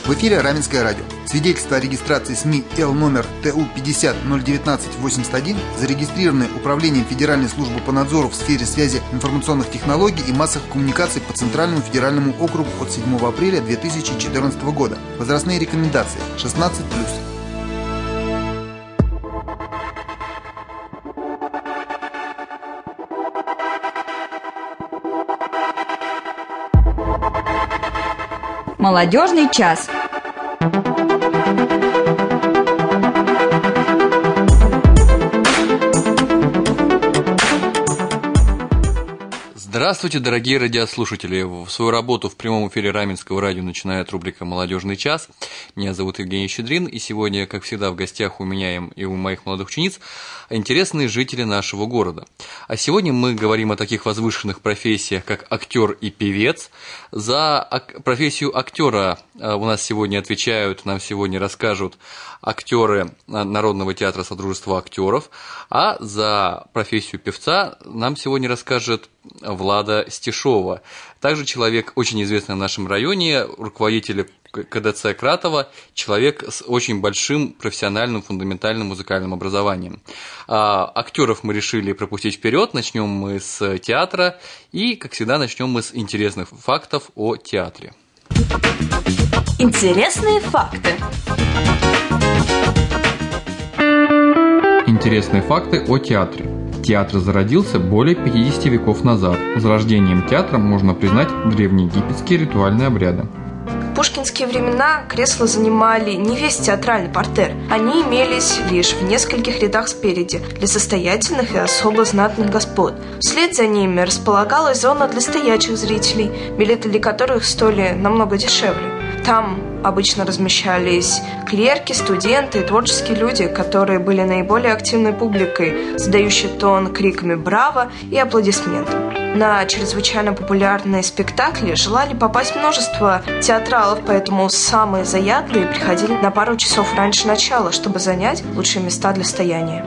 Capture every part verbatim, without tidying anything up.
В эфире Раменское радио. Свидетельство о регистрации СМИ Л номер Т У пятьдесят ноль девятнадцать восемьдесят один, зарегистрированное Управлением Федеральной службы по надзору в сфере связи, информационных технологий и массовых коммуникаций по Центральному федеральному округу от седьмого апреля две тысячи четырнадцатого года. Возрастные рекомендации шестнадцать плюс. Молодежный час. Здравствуйте, дорогие радиослушатели! В свою работу в прямом эфире Раменского радио начинает рубрика «Молодежный час». Меня зовут Евгений Щедрин, и сегодня, как всегда, в гостях у меня и у моих молодых учениц интересные жители нашего города. А сегодня мы говорим о таких возвышенных профессиях, как актер и певец. За профессию актера у нас сегодня отвечают, нам сегодня расскажут актеры Народного театра Содружества актеров, а за профессию певца нам сегодня расскажет Влада Стешова. Также человек очень известный в нашем районе, руководитель Ка Дэ Цэ Кратова, человек с очень большим профессиональным фундаментальным музыкальным образованием. А, актеров мы решили пропустить вперед. Начнем мы с театра и, как всегда, начнем мы с интересных фактов о театре. Интересные факты. Интересные факты о театре. Театр зародился более пятидесяти веков назад. Зарождением театра можно признать древнеегипетские ритуальные обряды. В пушкинские времена кресла занимали не весь театральный партер. Они имелись лишь в нескольких рядах спереди для состоятельных и особо знатных господ. Вслед за ними располагалась зона для стоячих зрителей, билеты для которых стоили намного дешевле. Там обычно размещались клерки, студенты и творческие люди, которые были наиболее активной публикой, задающей тон криками «Браво!» и аплодисментами. На чрезвычайно популярные спектакли желали попасть множество театралов, поэтому самые заядлые приходили на пару часов раньше начала, чтобы занять лучшие места для стояния.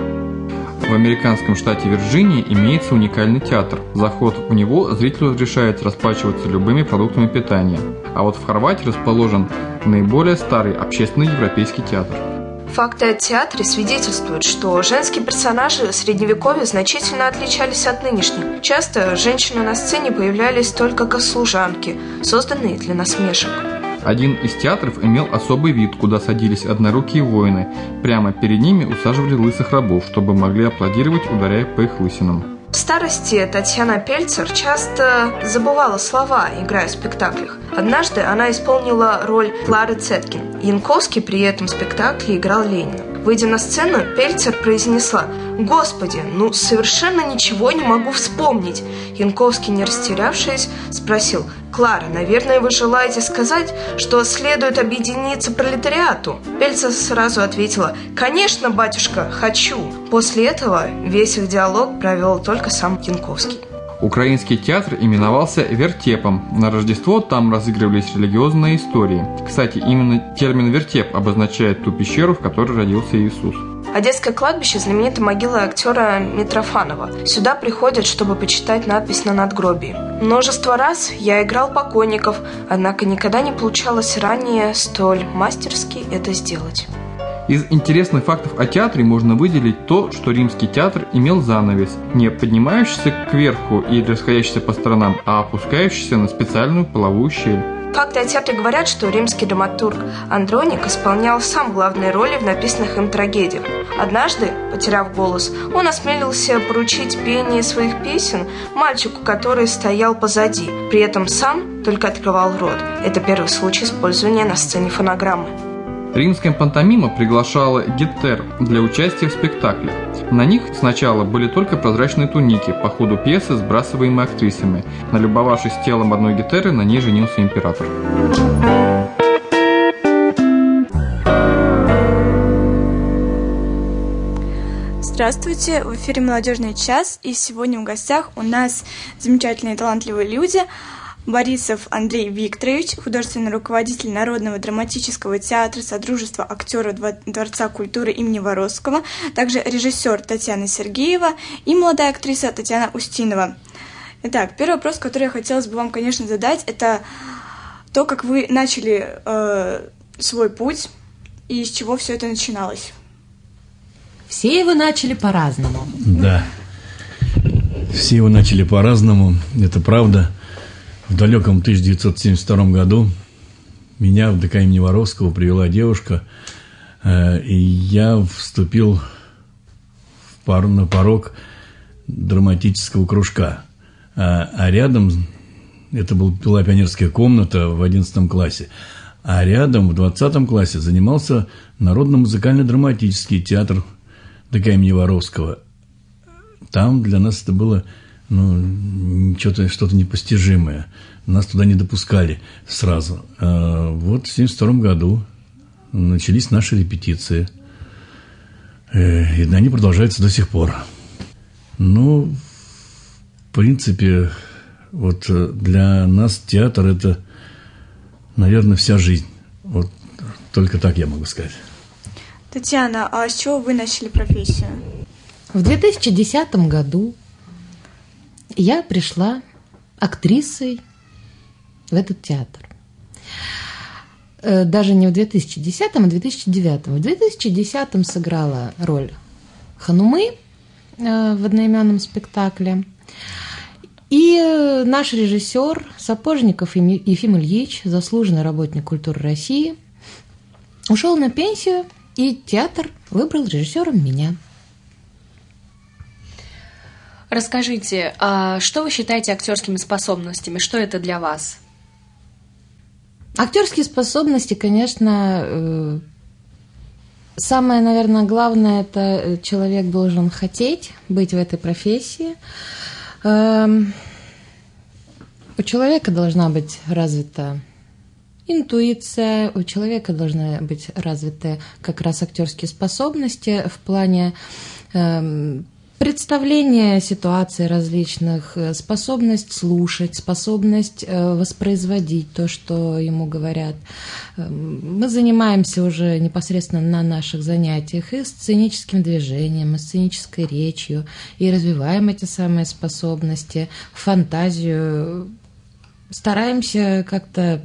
В американском штате Вирджиния имеется уникальный театр. За вход в него зрителю разрешается расплачиваться любыми продуктами питания. А вот в Хорватии расположен наиболее старый общественный европейский театр. Факты о театре свидетельствуют, что женские персонажи Средневековья значительно отличались от нынешних. Часто женщины на сцене появлялись только как служанки, созданные для насмешек. Один из театров имел особый вид, куда садились однорукие воины. Прямо перед ними усаживали лысых рабов, чтобы могли аплодировать, ударяя по их лысинам. В старости Татьяна Пельцер часто забывала слова, играя в спектаклях. Однажды она исполнила роль Клары Цеткин. Янковский при этом спектакле играл Ленина. Выйдя на сцену, Пельцер произнесла: «Господи, ну совершенно ничего не могу вспомнить». Янковский, не растерявшись, спросил: «Клара, наверное, вы желаете сказать, что следует объединиться пролетариату?» Пельцер сразу ответила: «Конечно, батюшка, хочу». После этого весь их диалог провел только сам Янковский. Украинский театр именовался вертепом. На Рождество там разыгрывались религиозные истории. Кстати, именно термин «вертеп» обозначает ту пещеру, в которой родился Иисус. Одесское кладбище знаменита могила актера Митрофанова. Сюда приходят, чтобы почитать надпись на надгробии. Множество раз я играл покойников, однако никогда не получалось ранее столь мастерски это сделать. Из интересных фактов о театре можно выделить то, что римский театр имел занавес, не поднимающийся кверху и расходящийся по сторонам, а опускающийся на специальную половую щель. Факты о театре говорят, что римский драматург Андроник исполнял сам главные роли в написанных им трагедиях. Однажды, потеряв голос, он осмелился поручить пение своих песен мальчику, который стоял позади. При этом сам только открывал рот. Это первый случай использования на сцене фонограммы. Римская пантомима приглашала геттер для участия в спектаклях. На них сначала были только прозрачные туники, по ходу пьесы сбрасываемые актрисами. Налюбовавшись телом одной геттеры, на ней женился император. Здравствуйте, в эфире «Молодежный час», и сегодня в гостях у нас замечательные талантливые люди. Борисов Андрей Викторович, художественный руководитель Народного драматического театра Содружества актеров Дворца культуры имени Воровского, также режиссер Татьяна Сергеева и молодая актриса Татьяна Устинова. Итак, первый вопрос, который я хотелось бы вам, конечно, задать, это то, как вы начали э, свой путь и с чего все это начиналось. Все его начали по-разному. Да. Все его начали по-разному, это правда. В далеком тысяча девятьсот семьдесят втором году меня в ДК имени Воровского привела девушка, э, и я вступил в пар, на порог драматического кружка. А, а рядом, это была пионерская комната в одиннадцатом классе, а рядом в двадцатом классе занимался Народно-музыкально-драматический театр ДК имени Воровского. Там для нас это было ну, что-то, что-то непостижимое. Нас туда не допускали сразу. А вот в семьдесят втором году начались наши репетиции. И они продолжаются до сих пор. Ну, в принципе, вот для нас театр – это, наверное, вся жизнь. Вот только так я могу сказать. Татьяна, а с чего вы начали профессию? В две тысячи десятом году я пришла актрисой в этот театр. Даже не в две тысячи десятом, а в две тысячи девятом. В две тысячи десятом сыграла роль Ханумы в одноименном спектакле. И наш режиссер Сапожников Ефим Ильич, заслуженный работник культуры России, ушел на пенсию, и театр выбрал режиссером меня. Расскажите, а что вы считаете актерскими способностями? Что это для вас? Актерские способности, конечно, самое, наверное, главное, это человек должен хотеть быть в этой профессии. У человека должна быть развита интуиция, у человека должны быть развиты как раз актерские способности в плане представление ситуаций различных, способность слушать, способность воспроизводить то, что ему говорят. Мы занимаемся уже непосредственно на наших занятиях и сценическим движением, и сценической речью, и развиваем эти самые способности, фантазию. Стараемся как-то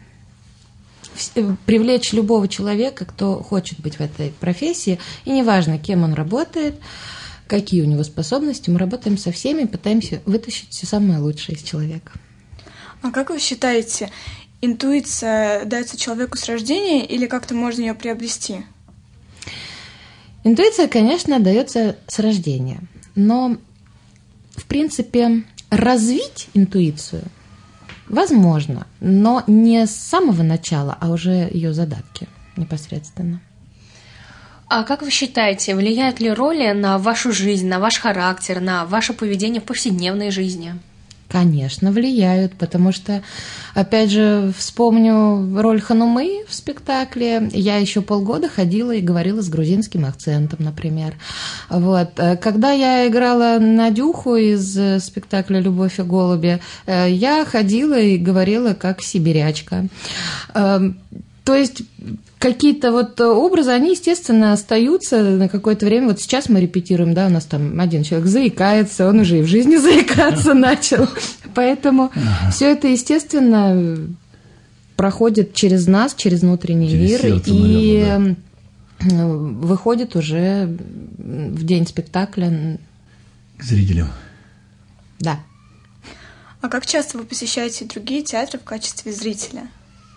привлечь любого человека, кто хочет быть в этой профессии, и неважно, кем он работает, какие у него способности, мы работаем со всеми, пытаемся вытащить все самое лучшее из человека. А как вы считаете, интуиция дается человеку с рождения или как-то можно ее приобрести? Интуиция, конечно, дается с рождения, но, в принципе, развить интуицию возможно, но не с самого начала, а уже ее задатки непосредственно. А как вы считаете, влияют ли роли на вашу жизнь, на ваш характер, на ваше поведение в повседневной жизни? Конечно, влияют, потому что, опять же, вспомню роль Ханумы в спектакле. Я еще полгода ходила и говорила с грузинским акцентом, например. Вот. Когда я играла Надюху из спектакля «Любовь и голуби», я ходила и говорила как сибирячка. То есть какие-то вот образы, они, естественно, остаются на какое-то время. Вот сейчас мы репетируем, да, у нас там один человек заикается, он уже и в жизни заикаться начал. Поэтому ага. все это, естественно, проходит через нас, через внутренний через мир сердце, и наверное, да. выходит уже в день спектакля к зрителям. Да. А как часто вы посещаете другие театры в качестве зрителя?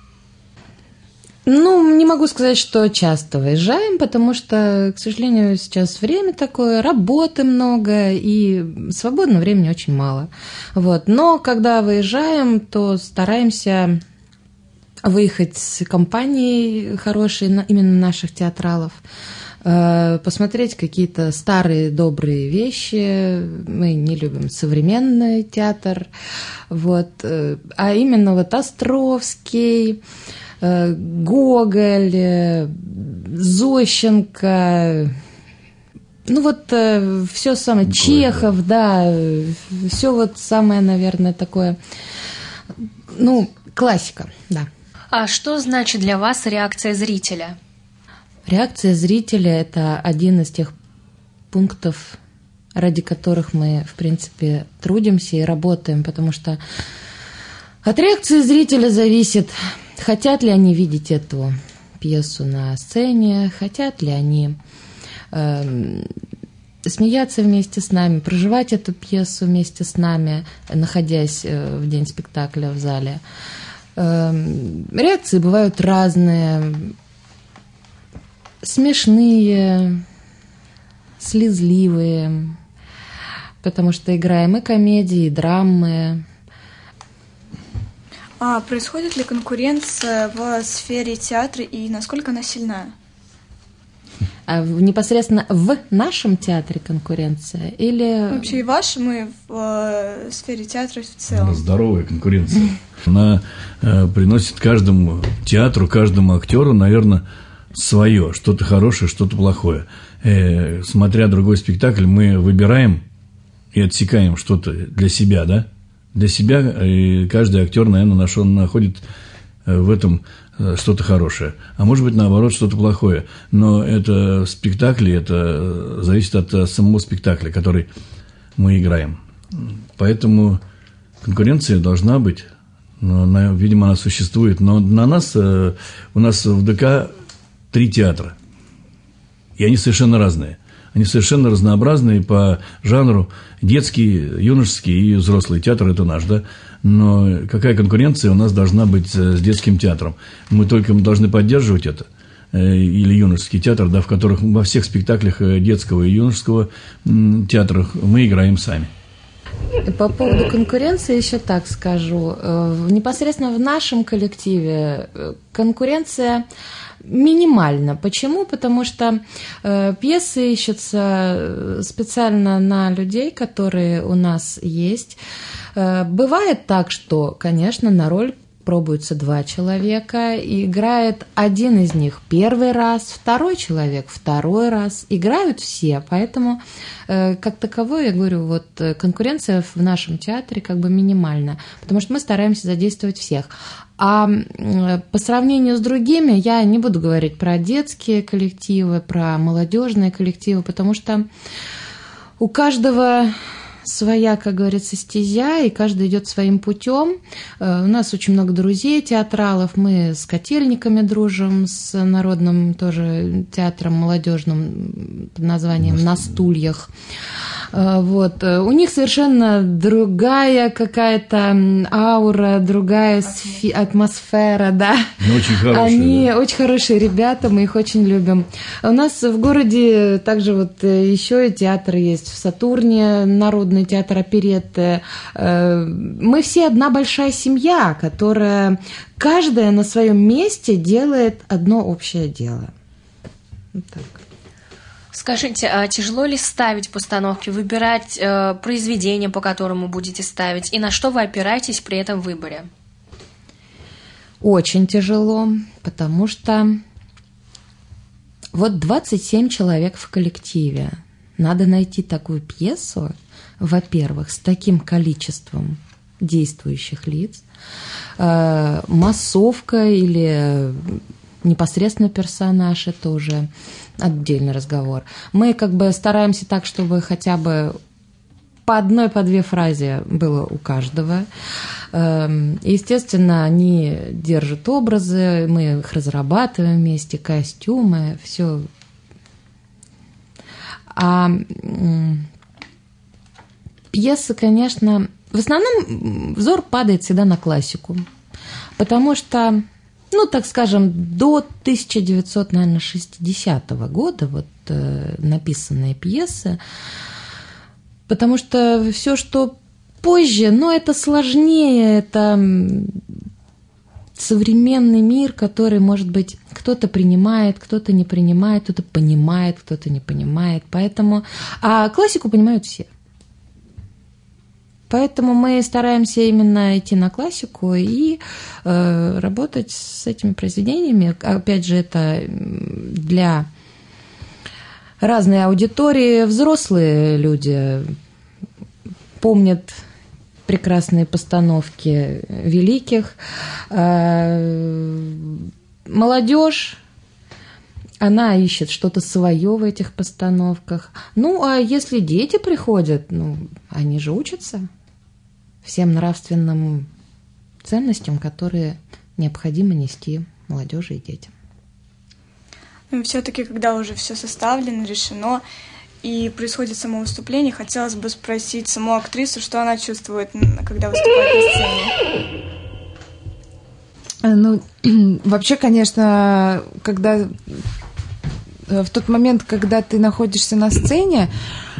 Ну, не могу сказать, что часто выезжаем, потому что, к сожалению, сейчас время такое, работы много, и свободного времени очень мало. Вот. Но когда выезжаем, то стараемся выехать с компанией хорошей, именно наших театралов, посмотреть какие-то старые добрые вещи. Мы не любим современный театр, вот. А именно вот Островский, Гоголь, Зощенко, ну вот все самое, Чехов, да, все вот самое, наверное, такое, ну, классика, да. А что значит для вас реакция зрителя? Реакция зрителя – это один из тех пунктов, ради которых мы, в принципе, трудимся и работаем, потому что От реакции зрителя зависит, хотят ли они видеть эту пьесу на сцене, хотят ли они э, смеяться вместе с нами, проживать эту пьесу вместе с нами, находясь э, в день спектакля в зале. Э, реакции бывают разные, смешные, слезливые, потому что играем и комедии, и драмы. А происходит ли конкуренция в сфере театра и насколько она сильна? А непосредственно в нашем театре конкуренция или... Вообще и в вашем, и в э, сфере театра в целом. Здоровая конкуренция. Она э, приносит каждому театру, каждому актеру, наверное, свое, что-то хорошее, что-то плохое. Э, смотря другой спектакль, мы выбираем и отсекаем что-то для себя, да? Для себя, и каждый актер, наверное, нашел, находит в этом что-то хорошее. А может быть, наоборот, что-то плохое. Но это в спектакле, это зависит от самого спектакля, который мы играем. Поэтому конкуренция должна быть. Но она, видимо, она существует. Но на нас, у нас в ДК три театра. И они совершенно разные. Они совершенно разнообразные по жанру. Детский, юношеский и взрослый театр – это наш, да? Но какая конкуренция у нас должна быть с детским театром? Мы только должны поддерживать это. Или юношеский театр, да, в которых во всех спектаклях детского и юношеского театрах мы играем сами. По поводу конкуренции еще так скажу. Непосредственно в нашем коллективе конкуренция минимальна. Почему? Потому что э, пьесы ищутся специально на людей, которые у нас есть. Э, бывает так, что, конечно, на роль пробуются два человека, и играет один из них первый раз, второй человек второй раз, играют все, поэтому э, как таковой, я говорю, вот конкуренция в нашем театре как бы минимальна, потому что мы стараемся задействовать всех. А э, по сравнению с другими я не буду говорить про детские коллективы, про молодежные коллективы, потому что у каждого своя, как говорится, стезя, и каждый идет своим путем. У нас очень много друзей, театралов, мы с Котельниками дружим, с народным тоже театром молодежным под названием «На стульях». Вот. У них совершенно другая какая-то аура, другая сфи- атмосфера, да. Ну, очень хорошие, Они да. очень хорошие ребята, мы их очень любим. У нас в городе также вот еще и театр есть в Сатурне, народный театр оперетты. Мы все одна большая семья, которая каждая на своем месте делает одно общее дело. Вот так. Скажите, а тяжело ли ставить постановки, выбирать э, произведение, по которому будете ставить, и на что вы опираетесь при этом выборе? Очень тяжело, потому что вот двадцать семь человек в коллективе. Надо найти такую пьесу, во-первых, с таким количеством действующих лиц, э, массовка или непосредственно персонаж, это уже отдельный разговор. Мы как бы стараемся так, чтобы хотя бы по одной, по две фразе было у каждого. Естественно, они держат образы, мы их разрабатываем вместе, костюмы, все. А пьеса, конечно, в основном взор падает всегда на классику, потому что, ну, так скажем, до тысяча девятьсот шестидесятого года вот э, написанные пьесы, потому что все, что позже, но это сложнее, это современный мир, который, может быть, кто-то принимает, кто-то не принимает, кто-то понимает, кто-то не понимает, поэтому, а классику понимают все. Поэтому мы стараемся именно идти на классику и э, работать с этими произведениями. Опять же, это для разной аудитории. Взрослые люди помнят прекрасные постановки великих. Э, молодежь, она ищет что-то свое в этих постановках. Ну, а если дети приходят, ну, они же учатся всем нравственным ценностям, которые необходимо нести молодежи и детям. Ну, все-таки, когда уже все составлено, решено, и происходит само выступление, хотелось бы спросить саму актрису, что она чувствует, когда выступает на сцене. Ну, вообще, конечно, когда в тот момент, когда ты находишься на сцене,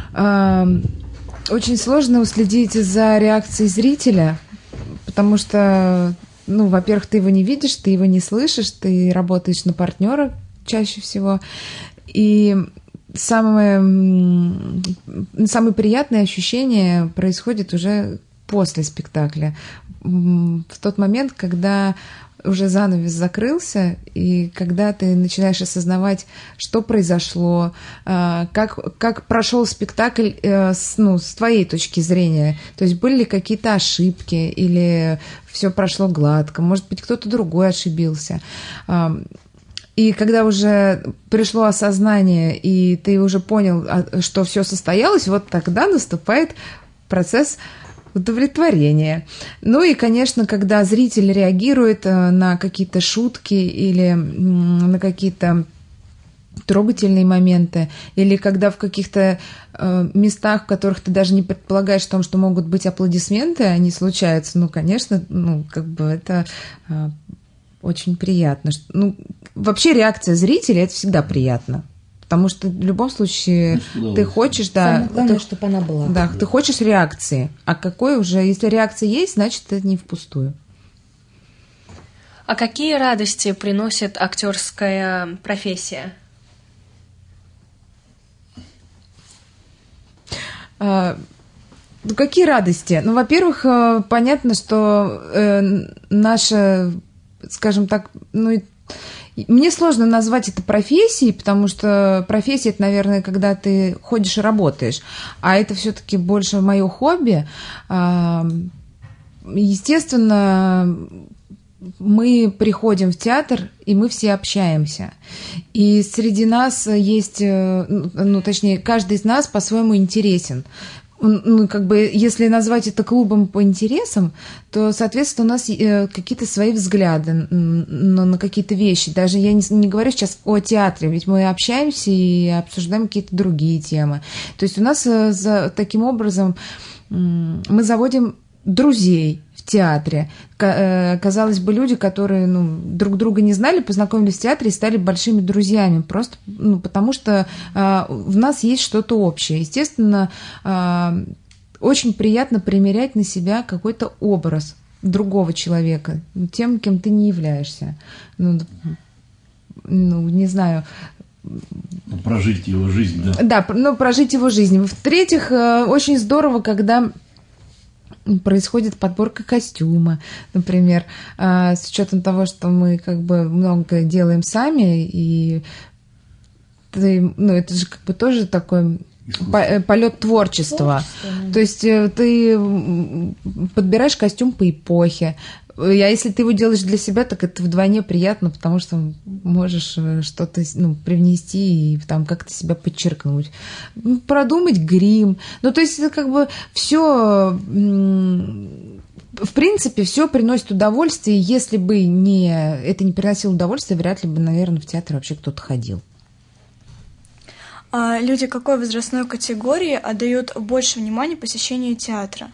очень сложно уследить за реакцией зрителя, потому что, ну, во-первых, ты его не видишь, ты его не слышишь, ты работаешь на партнера чаще всего, и самое, самые приятные ощущения происходят уже после спектакля, в тот момент, когда уже занавес закрылся, и когда ты начинаешь осознавать, что произошло, как, как прошел спектакль с, ну, с твоей точки зрения. То есть были ли какие-то ошибки, или все прошло гладко, может быть, кто-то другой ошибился. И когда уже пришло осознание, и ты уже понял, что все состоялось, вот тогда наступает процесс удовлетворения. Ну и, конечно, когда зритель реагирует на какие-то шутки или на какие-то трогательные моменты, или когда в каких-то местах, в которых ты даже не предполагаешь о том, что могут быть аплодисменты, они случаются, ну, конечно, ну, как бы это очень приятно. Ну, вообще реакция зрителя – это всегда приятно. Потому что в любом случае ну, ты хочешь, да, самое главное, ты, чтобы она была. Да, ты хочешь реакции. А какой уже, если реакция есть, значит, это не впустую. А какие радости приносит актерская профессия? А, ну, какие радости? Ну, во-первых, понятно, что э, наша, скажем так, ну, мне сложно назвать это профессией, потому что профессия – это, наверное, когда ты ходишь и работаешь, а это все-таки больше мое хобби. Естественно, мы приходим в театр, и мы все общаемся. И среди нас есть, ну, точнее, каждый из нас по-своему интересен. Ну, как бы, если назвать это клубом по интересам, то, соответственно, у нас какие-то свои взгляды на, на какие-то вещи. Даже я не, не говорю сейчас о театре, ведь мы общаемся и обсуждаем какие-то другие темы. То есть у нас за, таким образом мы заводим друзей в театре. Казалось бы, люди, которые, ну, друг друга не знали, познакомились в театре и стали большими друзьями, просто, ну, потому что э, в нас есть что-то общее. Естественно, э, очень приятно примерять на себя какой-то образ другого человека, тем, кем ты не являешься. Ну, ну не знаю... Прожить его жизнь, да? Да, ну, прожить его жизнь. В-третьих, э, очень здорово, когда... происходит подборка костюма, например, с учетом того, что мы как бы много делаем сами, и ты, ну, это же как бы тоже такой полет творчества. Творчество. То есть ты подбираешь костюм по эпохе. А если ты его делаешь для себя, так это вдвойне приятно, потому что можешь что-то, ну, привнести и там как-то себя подчеркнуть. Продумать грим. Ну, то есть это как бы все, в принципе, все приносит удовольствие. Если бы не, это не приносило удовольствия, вряд ли бы, наверное, в театр вообще кто-то ходил. А люди какой возрастной категории отдают больше внимания посещению театра?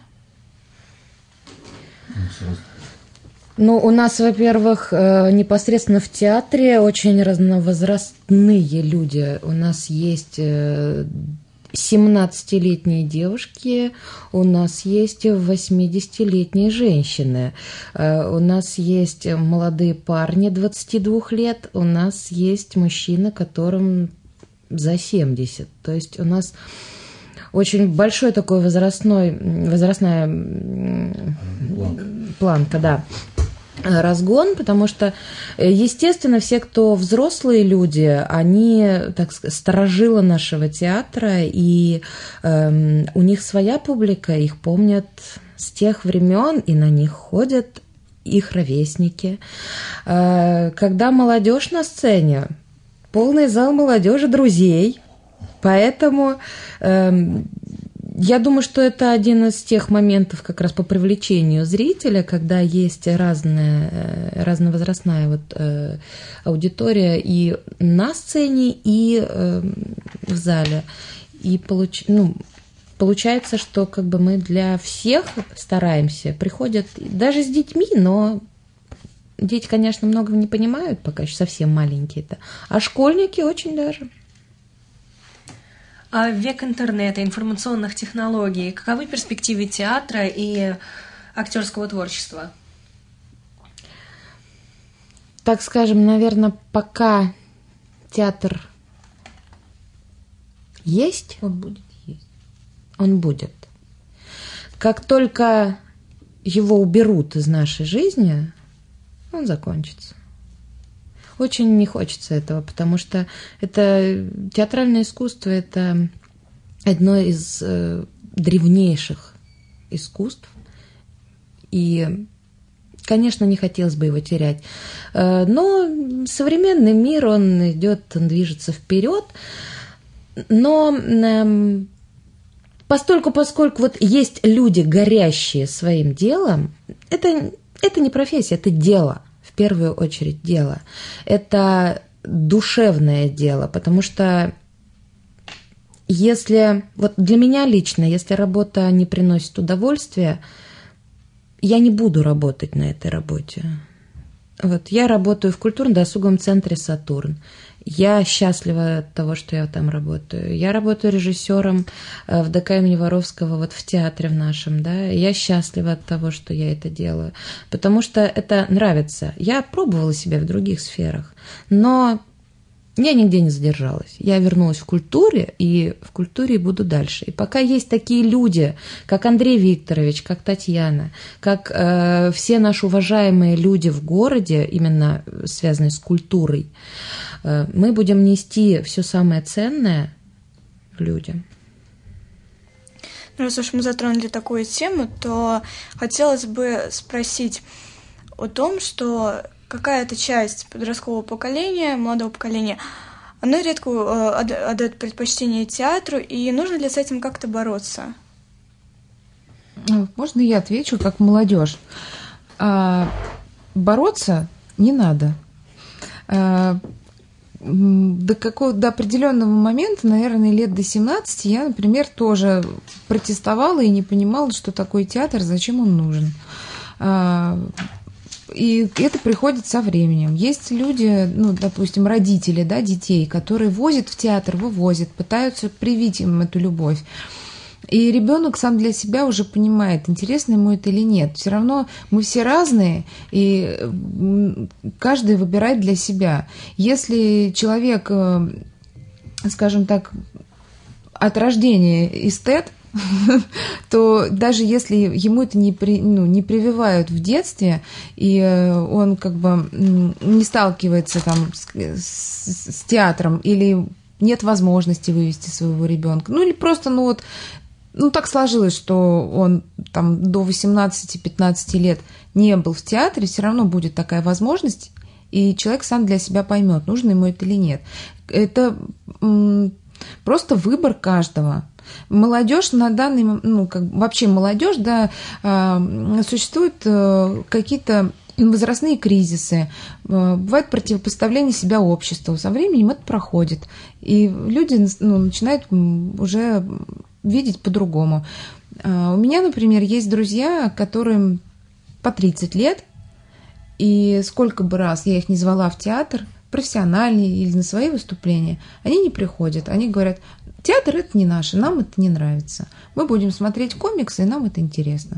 Ну, у нас, во-первых, непосредственно в театре очень разновозрастные люди. У нас есть семнадцатилетние девушки, у нас есть восьмидесятилетние женщины, у нас есть молодые парни двадцати двух лет, у нас есть мужчины, которым за семьдесят. То есть у нас очень большой такой возрастной, возрастная планка, планка, да. Разгон, потому что, естественно, все, кто взрослые люди, они, так сказать, старожилы нашего театра, и э, у них своя публика, их помнят с тех времен, и на них ходят их ровесники. Э, когда молодежь на сцене, полный зал молодежи друзей, поэтому э, Я думаю, что это один из тех моментов как раз по привлечению зрителя, когда есть разная, разновозрастная вот, э, аудитория и на сцене, и э, в зале. И получ, ну, получается, что как бы мы для всех стараемся. Приходят даже с детьми, но дети, конечно, многого не понимают, пока еще совсем маленькие-то. А школьники очень даже. А век интернета, информационных технологий, каковы перспективы театра и актерского творчества? Так скажем, наверное, пока театр есть, Он будет есть. он будет. Как только его уберут из нашей жизни, он закончится. Очень не хочется этого, потому что это театральное искусство, это одно из э, древнейших искусств. И, конечно, не хотелось бы его терять. Э, но современный мир, он идет, он движется вперед. Но э, постольку, поскольку вот есть люди, горящие своим делом, это, это не профессия, это дело. В первую очередь дело. Это душевное дело, потому что если, вот для меня лично, если работа не приносит удовольствия, я не буду работать на этой работе. Вот, я работаю в культурно-досуговом центре «Сатурн». Я счастлива от того, что я там работаю. Я работаю режиссером в ДК имени Воровского, вот в театре в нашем, да. Я счастлива от того, что я это делаю, потому что это нравится. Я пробовала себя в других сферах, но я нигде не задержалась. Я вернулась в культуре, и в культуре буду дальше. И пока есть такие люди, как Андрей Викторович, как Татьяна, как э, все наши уважаемые люди в городе, именно связанные с культурой, э, мы будем нести все самое ценное людям. Ну, раз уж мы затронули такую тему, то хотелось бы спросить о том, что какая-то часть подросткового поколения, молодого поколения, она редко э, отдает предпочтение театру, и нужно ли с этим как-то бороться? Можно я отвечу, как молодежь? А, бороться не надо. А, до, какого, до определенного момента, наверное, лет до семнадцати, я, например, тоже протестовала и не понимала, что такое театр, зачем он нужен. А, И это приходит со временем. Есть люди, ну, допустим, родители, да, детей, которые возят в театр, вывозят, пытаются привить им эту любовь. И ребенок сам для себя уже понимает, интересно ему это или нет. Все равно мы все разные, и каждый выбирает для себя. Если человек, скажем так, от рождения эстет, то даже если ему это не, при, ну, не прививают в детстве, и он как бы не сталкивается там с, с, с театром, или нет возможности вывести своего ребенка, ну или просто, ну вот, ну так сложилось, что он там до восемнадцати-пятнадцати лет не был в театре, все равно будет такая возможность, и человек сам для себя поймет, нужно ему это или нет. Это м, просто выбор каждого. Молодежь на данный момент, ну, как вообще молодежь, да, существуют какие-то возрастные кризисы, бывает противопоставление себя обществу. Со временем это проходит, и люди, ну, начинают уже видеть по-другому. У меня, например, есть друзья, которым по тридцать лет, и сколько бы раз я их не звала в театр, профессиональный или на свои выступления, они не приходят. Они говорят: театр – это не наше, нам это не нравится. Мы будем смотреть комиксы, и нам это интересно.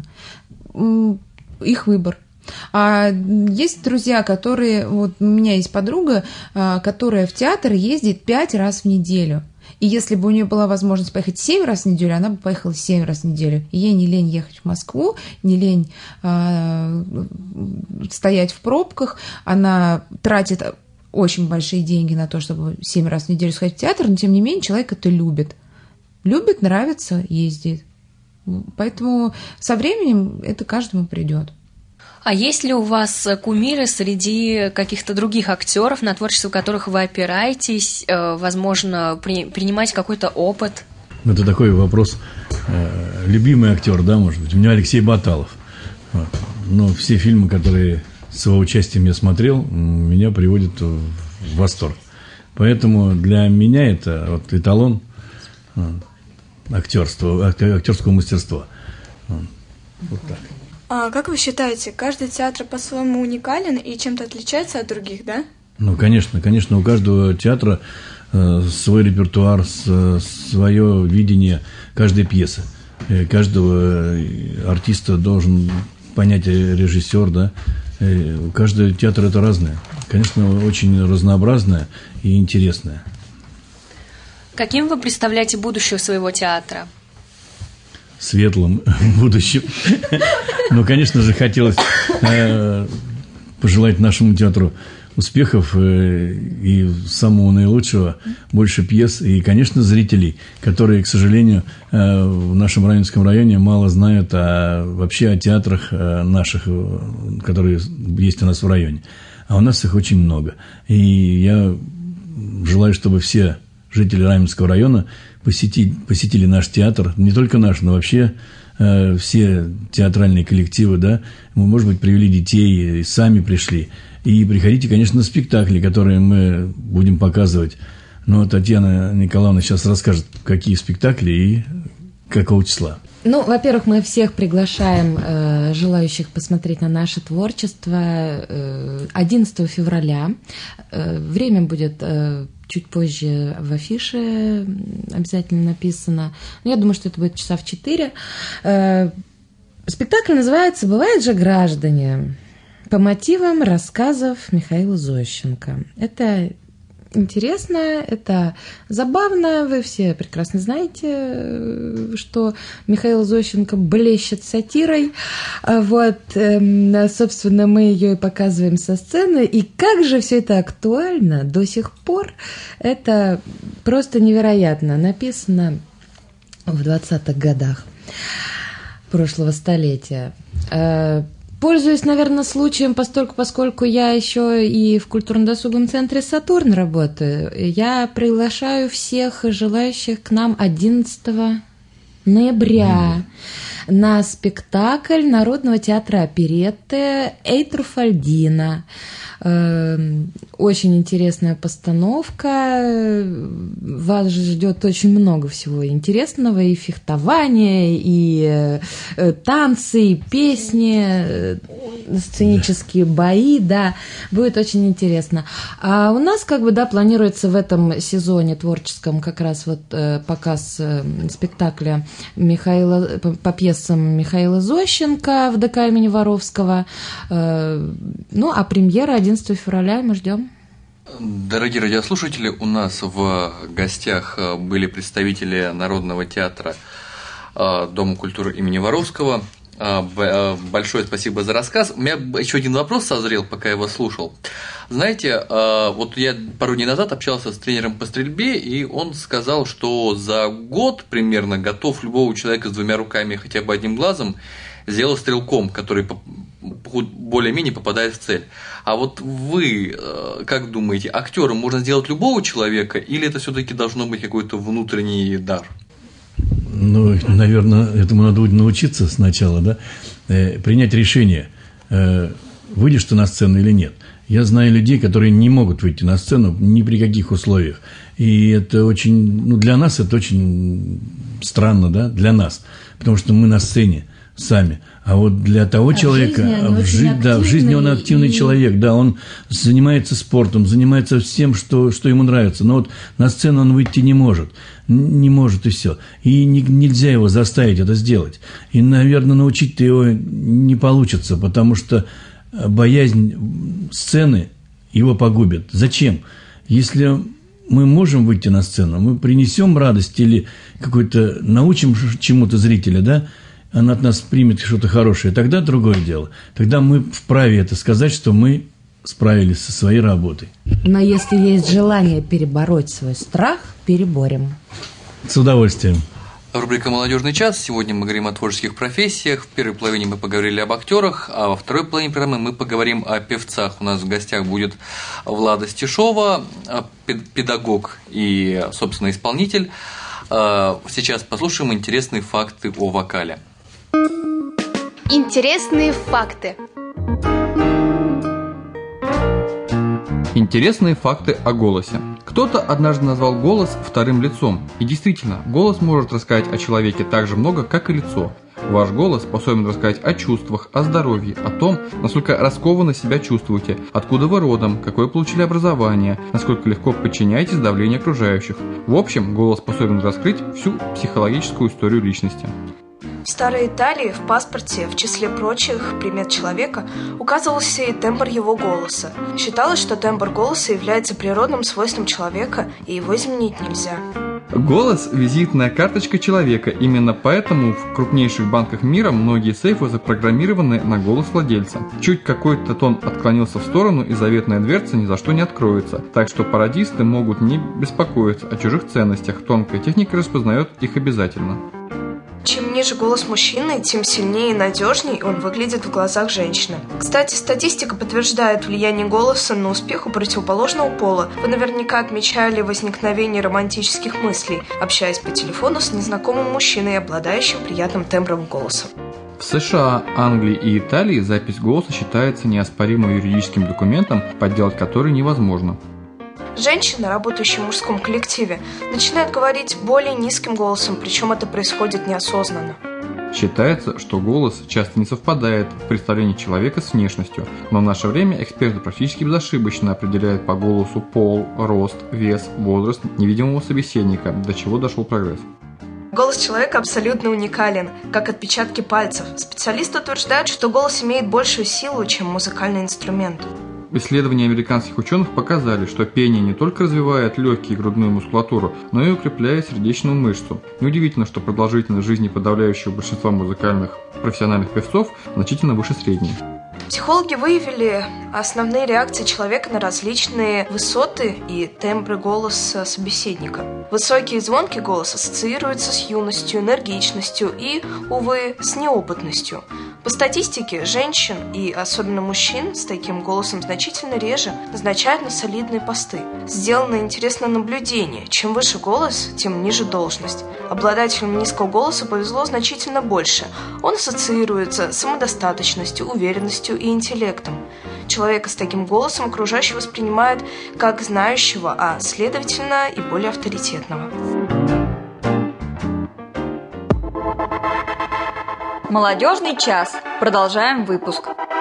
Их выбор. А есть друзья, которые... Вот у меня есть подруга, которая в театр ездит пять раз в неделю. И если бы у нее была возможность поехать семь раз в неделю, она бы поехала семь раз в неделю. И ей не лень ехать в Москву, не лень а, стоять в пробках. Она тратит очень большие деньги на то, чтобы семь раз в неделю сходить в театр, но тем не менее человек это любит. Любит, нравится, ездит. Поэтому со временем это каждому придет. А есть ли у вас кумиры среди каких-то других актеров, на творчество которых вы опираетесь, возможно, при, принимать какой-то опыт? Это такой вопрос. Любимый актер, да, может быть? У меня Алексей Баталов. Вот. Но все фильмы, которые с его участием я смотрел, меня приводят в восторг. Поэтому для меня это вот эталон актерства, актерского мастерства. Вот так. А как вы считаете, каждый театр по-своему уникален и чем-то отличается от других, да? Ну, конечно, конечно, у каждого театра э, свой репертуар, с, свое видение каждой пьесы. Э, каждого артиста должен понять режиссер, да. Э, каждый театр это разное. Конечно, очень разнообразное и интересное. Каким вы представляете будущее своего театра? Светлым будущим. Но, конечно же, хотелось э, пожелать нашему театру успехов э, и самого наилучшего, больше пьес и, конечно, зрителей, которые, к сожалению, э, в нашем Раменском районе мало знают о, вообще о театрах э, наших, которые есть у нас в районе. А у нас их очень много. И я желаю, чтобы все жители Раменского района посетили, посетили наш театр, не только наш, но вообще э, все театральные коллективы, да, мы, может быть, привели детей, и сами пришли. И приходите, конечно, на спектакли, которые мы будем показывать. Но Татьяна Николаевна сейчас расскажет, какие спектакли и какого числа. Ну, во-первых, мы всех приглашаем, э, желающих посмотреть на наше творчество, э, одиннадцатого февраля. Э, время будет э, чуть позже в афише обязательно написано. Но я думаю, что это будет часа в четыре. Э, спектакль называется «Бывают же граждане» по мотивам рассказов Михаила Зощенко. Это интересно, это забавно. Вы все прекрасно знаете, что Михаил Зощенко блещет сатирой. Вот, собственно, мы ее и показываем со сцены. И как же все это актуально до сих пор. Это просто невероятно. Написано в двадцатых годах прошлого столетия. Пользуясь, наверное, случаем, постольку, поскольку я еще и в культурно-досуговом центре «Сатурн» работаю, я приглашаю всех желающих к нам одиннадцатого ноября на спектакль Народного театра оперетты «Эй, Труфальдино». Очень интересная постановка. Вас ждет очень много всего интересного. И фехтование, и танцы, и песни, сценические бои. Да, будет очень интересно. А у нас как бы, да, планируется в этом сезоне творческом как раз вот показ спектакля Михаила, по пьесам Михаила Зощенко в ДК имени Воровского. Ну, а премьера одиннадцатого февраля мы ждем. Дорогие радиослушатели, у нас в гостях были представители Народного театра Дома культуры имени Воровского. Большое спасибо за рассказ. У меня еще один вопрос созрел, пока я его слушал. Знаете, вот я пару дней назад общался с тренером по стрельбе, и он сказал, что за год примерно готов любого человека с двумя руками, хотя бы одним глазом, сделать стрелком, который более-менее попадает в цель. А вот вы как думаете, актером можно сделать любого человека, или это все-таки должно быть какой-то внутренний дар? Ну, наверное, этому надо будет научиться сначала, да, э, принять решение, э, выйдешь ты на сцену или нет. Я знаю людей, которые не могут выйти на сцену ни при каких условиях. И это очень, ну, для нас это очень странно, да, для нас, потому что мы на сцене сами. А вот для того а человека, в жизни, в, да, в жизни он активный и... человек, да, он занимается спортом, занимается всем, что, что ему нравится, но вот на сцену он выйти не может, не может и все. И не, нельзя его заставить это сделать. И, наверное, научить-то его не получится, потому что боязнь сцены его погубит. Зачем? Если мы можем выйти на сцену, мы принесем радость или какой-то научим чему-то зрителя, да, он от нас примет что-то хорошее, тогда другое дело. Тогда мы вправе это сказать, что мы справились со своей работой. Но если есть желание перебороть свой страх, переборем. С удовольствием. Рубрика «Молодежный час». Сегодня мы говорим о творческих профессиях. В первой половине мы поговорили об актерах, а во второй половине программы мы поговорим о певцах. У нас в гостях будет Влада Стешова, педагог и, собственно, исполнитель. Сейчас послушаем интересные факты о вокале. Интересные факты. Интересные факты о голосе. Кто-то однажды назвал голос вторым лицом. И действительно, голос может рассказать о человеке так же много, как и лицо. Ваш голос способен рассказать о чувствах, о здоровье, о том, насколько раскованно себя чувствуете, откуда вы родом, какое получили образование, насколько легко подчиняетесь давлению окружающих. В общем, голос способен раскрыть всю психологическую историю личности. В старой Италии в паспорте, в числе прочих примет человека, указывался и тембр его голоса. Считалось, что тембр голоса является природным свойством человека, и его изменить нельзя. Голос – визитная карточка человека. Именно поэтому в крупнейших банках мира многие сейфы запрограммированы на голос владельца. Чуть какой-то тон отклонился в сторону, и заветная дверца ни за что не откроется. Так что пародисты могут не беспокоиться о чужих ценностях. Тонкая техника распознает их обязательно. Чем ниже голос мужчины, тем сильнее и надежней он выглядит в глазах женщины. Кстати, статистика подтверждает влияние голоса на успех у противоположного пола. Вы наверняка отмечали возникновение романтических мыслей, общаясь по телефону с незнакомым мужчиной, обладающим приятным тембром голоса. В США, Англии и Италии запись голоса считается неоспоримым юридическим документом, подделать который невозможно. Женщины, работающие в мужском коллективе, начинают говорить более низким голосом, причем это происходит неосознанно. Считается, что голос часто не совпадает в представлении человека с внешностью, но в наше время эксперты практически безошибочно определяют по голосу пол, рост, вес, возраст невидимого собеседника, до чего дошел прогресс. Голос человека абсолютно уникален, как отпечатки пальцев. Специалисты утверждают, что голос имеет большую силу, чем музыкальный инструмент. Исследования американских ученых показали, что пение не только развивает легкие и грудную мускулатуру, но и укрепляет сердечную мышцу. Неудивительно, что продолжительность жизни подавляющего большинства музыкальных профессиональных певцов значительно выше средней. Психологи выявили основные реакции человека на различные высоты и тембры голоса собеседника. Высокий и звонкий голос ассоциируется с юностью, энергичностью и, увы, с неопытностью. По статистике, женщин и особенно мужчин с таким голосом значительно реже назначают на солидные посты. Сделано интересное наблюдение. Чем выше голос, тем ниже должность. Обладателям низкого голоса повезло значительно больше. Он ассоциируется с самодостаточностью, уверенностью и интеллектом. Человека с таким голосом окружающие воспринимают как знающего, а следовательно и более авторитетного. Молодежный час. Продолжаем выпуск.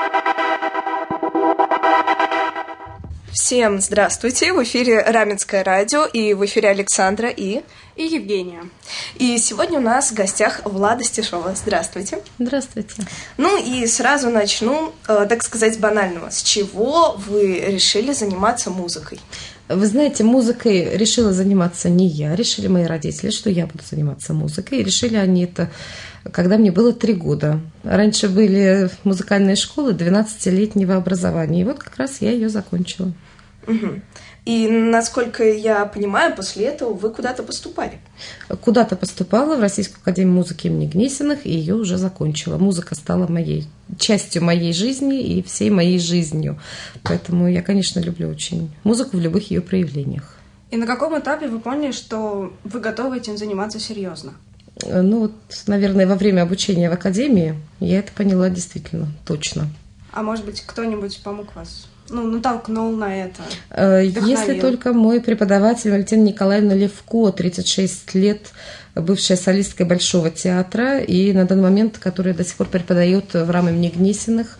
Всем здравствуйте! В эфире Раменское радио, и в эфире Александра и... И Евгения. И сегодня у нас в гостях Влада Стешова. Здравствуйте. Здравствуйте. Ну и сразу начну, э, так сказать, с банального. С чего вы решили заниматься музыкой? Вы знаете, музыкой решила заниматься не я, решили мои родители, что я буду заниматься музыкой. И решили они это, когда мне было три года. Раньше были музыкальные школы двенадцатилетнего образования, и вот как раз я ее закончила. Угу. И, насколько я понимаю, после этого вы куда-то поступали? Куда-то поступала в Российскую академию музыки имени Гнесиных, и ее уже закончила. Музыка стала моей частью моей жизни и всей моей жизнью. Поэтому я, конечно, люблю очень музыку в любых ее проявлениях. И на каком этапе вы поняли, что вы готовы этим заниматься серьезно? Ну, вот, наверное, во время обучения в академии я это поняла действительно, точно. А может быть, кто-нибудь помог вас? Ну, натолкнул на это? Вдохновил. Если только мой преподаватель Валентина Николаевна Левко, тридцать шесть лет, бывшая солистка Большого театра, и на данный момент, которая до сих пор преподает в РАМ имени Гнесиных.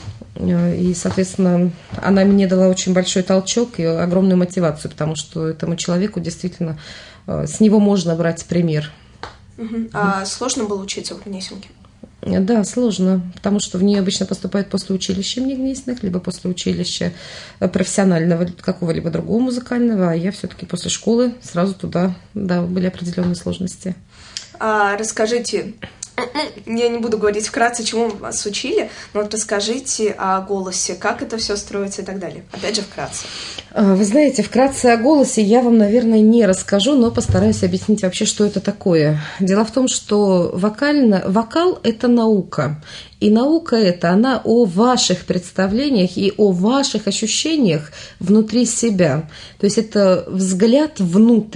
И, соответственно, она мне дала очень большой толчок и огромную мотивацию, потому что этому человеку действительно, с него можно брать пример. Угу. А сложно было учиться в Гнесинке? Да, сложно, потому что в нее обычно поступают после училища имени Гнесиных, либо после училища профессионального, какого-либо другого музыкального, а я все-таки после школы сразу туда, да, были определенные сложности. А, расскажите, я не буду говорить вкратце, чему вас учили, но вот расскажите о голосе, как это все строится и так далее. Опять же, вкратце. Вы знаете, вкратце о голосе я вам, наверное, не расскажу, но постараюсь объяснить вообще, что это такое. Дело в том, что вокально, вокал – это наука. И наука эта, она о ваших представлениях и о ваших ощущениях внутри себя. То есть это взгляд внутрь.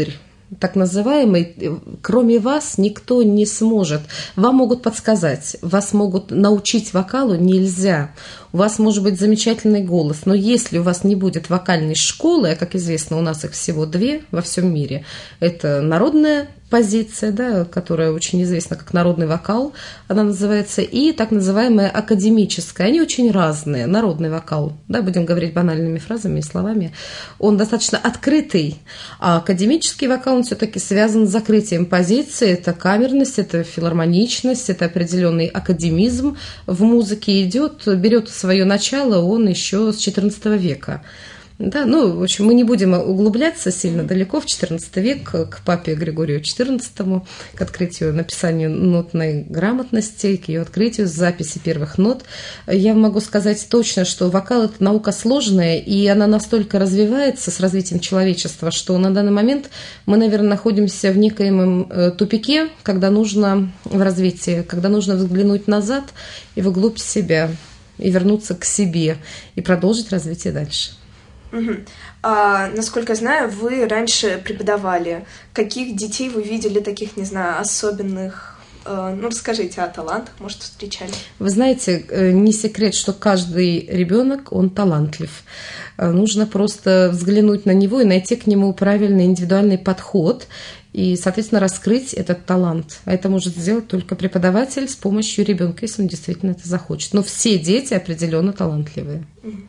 так называемый, кроме вас никто не сможет. Вам могут подсказать, вас могут научить вокалу нельзя. У вас может быть замечательный голос, но если у вас не будет вокальной школы, а, как известно, у нас их всего две во всем мире, это народная позиция, да, которая очень известна как народный вокал, она называется, и так называемая академическая. Они очень разные. Народный вокал, да, будем говорить банальными фразами и словами, он достаточно открытый, а академический вокал, он все-таки связан с закрытием позиции. Это камерность, это филармоничность, это определенный академизм в музыке идет, берет свое начало он еще с четырнадцатого века. Да, ну, в общем, мы не будем углубляться сильно далеко в четырнадцатый век, к папе Григорию четырнадцатому, к открытию, написанию нотной грамотности, к ее открытию, записи первых нот. Я могу сказать точно, что вокал – это наука сложная, и она настолько развивается с развитием человечества, что на данный момент мы, наверное, находимся в некоем тупике, когда нужно в развитии, когда нужно взглянуть назад и вглубь себя, и вернуться к себе, и продолжить развитие дальше. Угу. А, насколько я знаю, вы раньше преподавали. Каких детей вы видели, таких, не знаю, особенных? Э, ну, расскажите о талантах, может, встречали? Вы знаете, не секрет, что каждый ребенок, он талантлив. Нужно просто взглянуть на него и найти к нему правильный индивидуальный подход и, соответственно, раскрыть этот талант. А это может сделать только преподаватель с помощью ребенка, если он действительно это захочет. Но все дети определенно талантливые.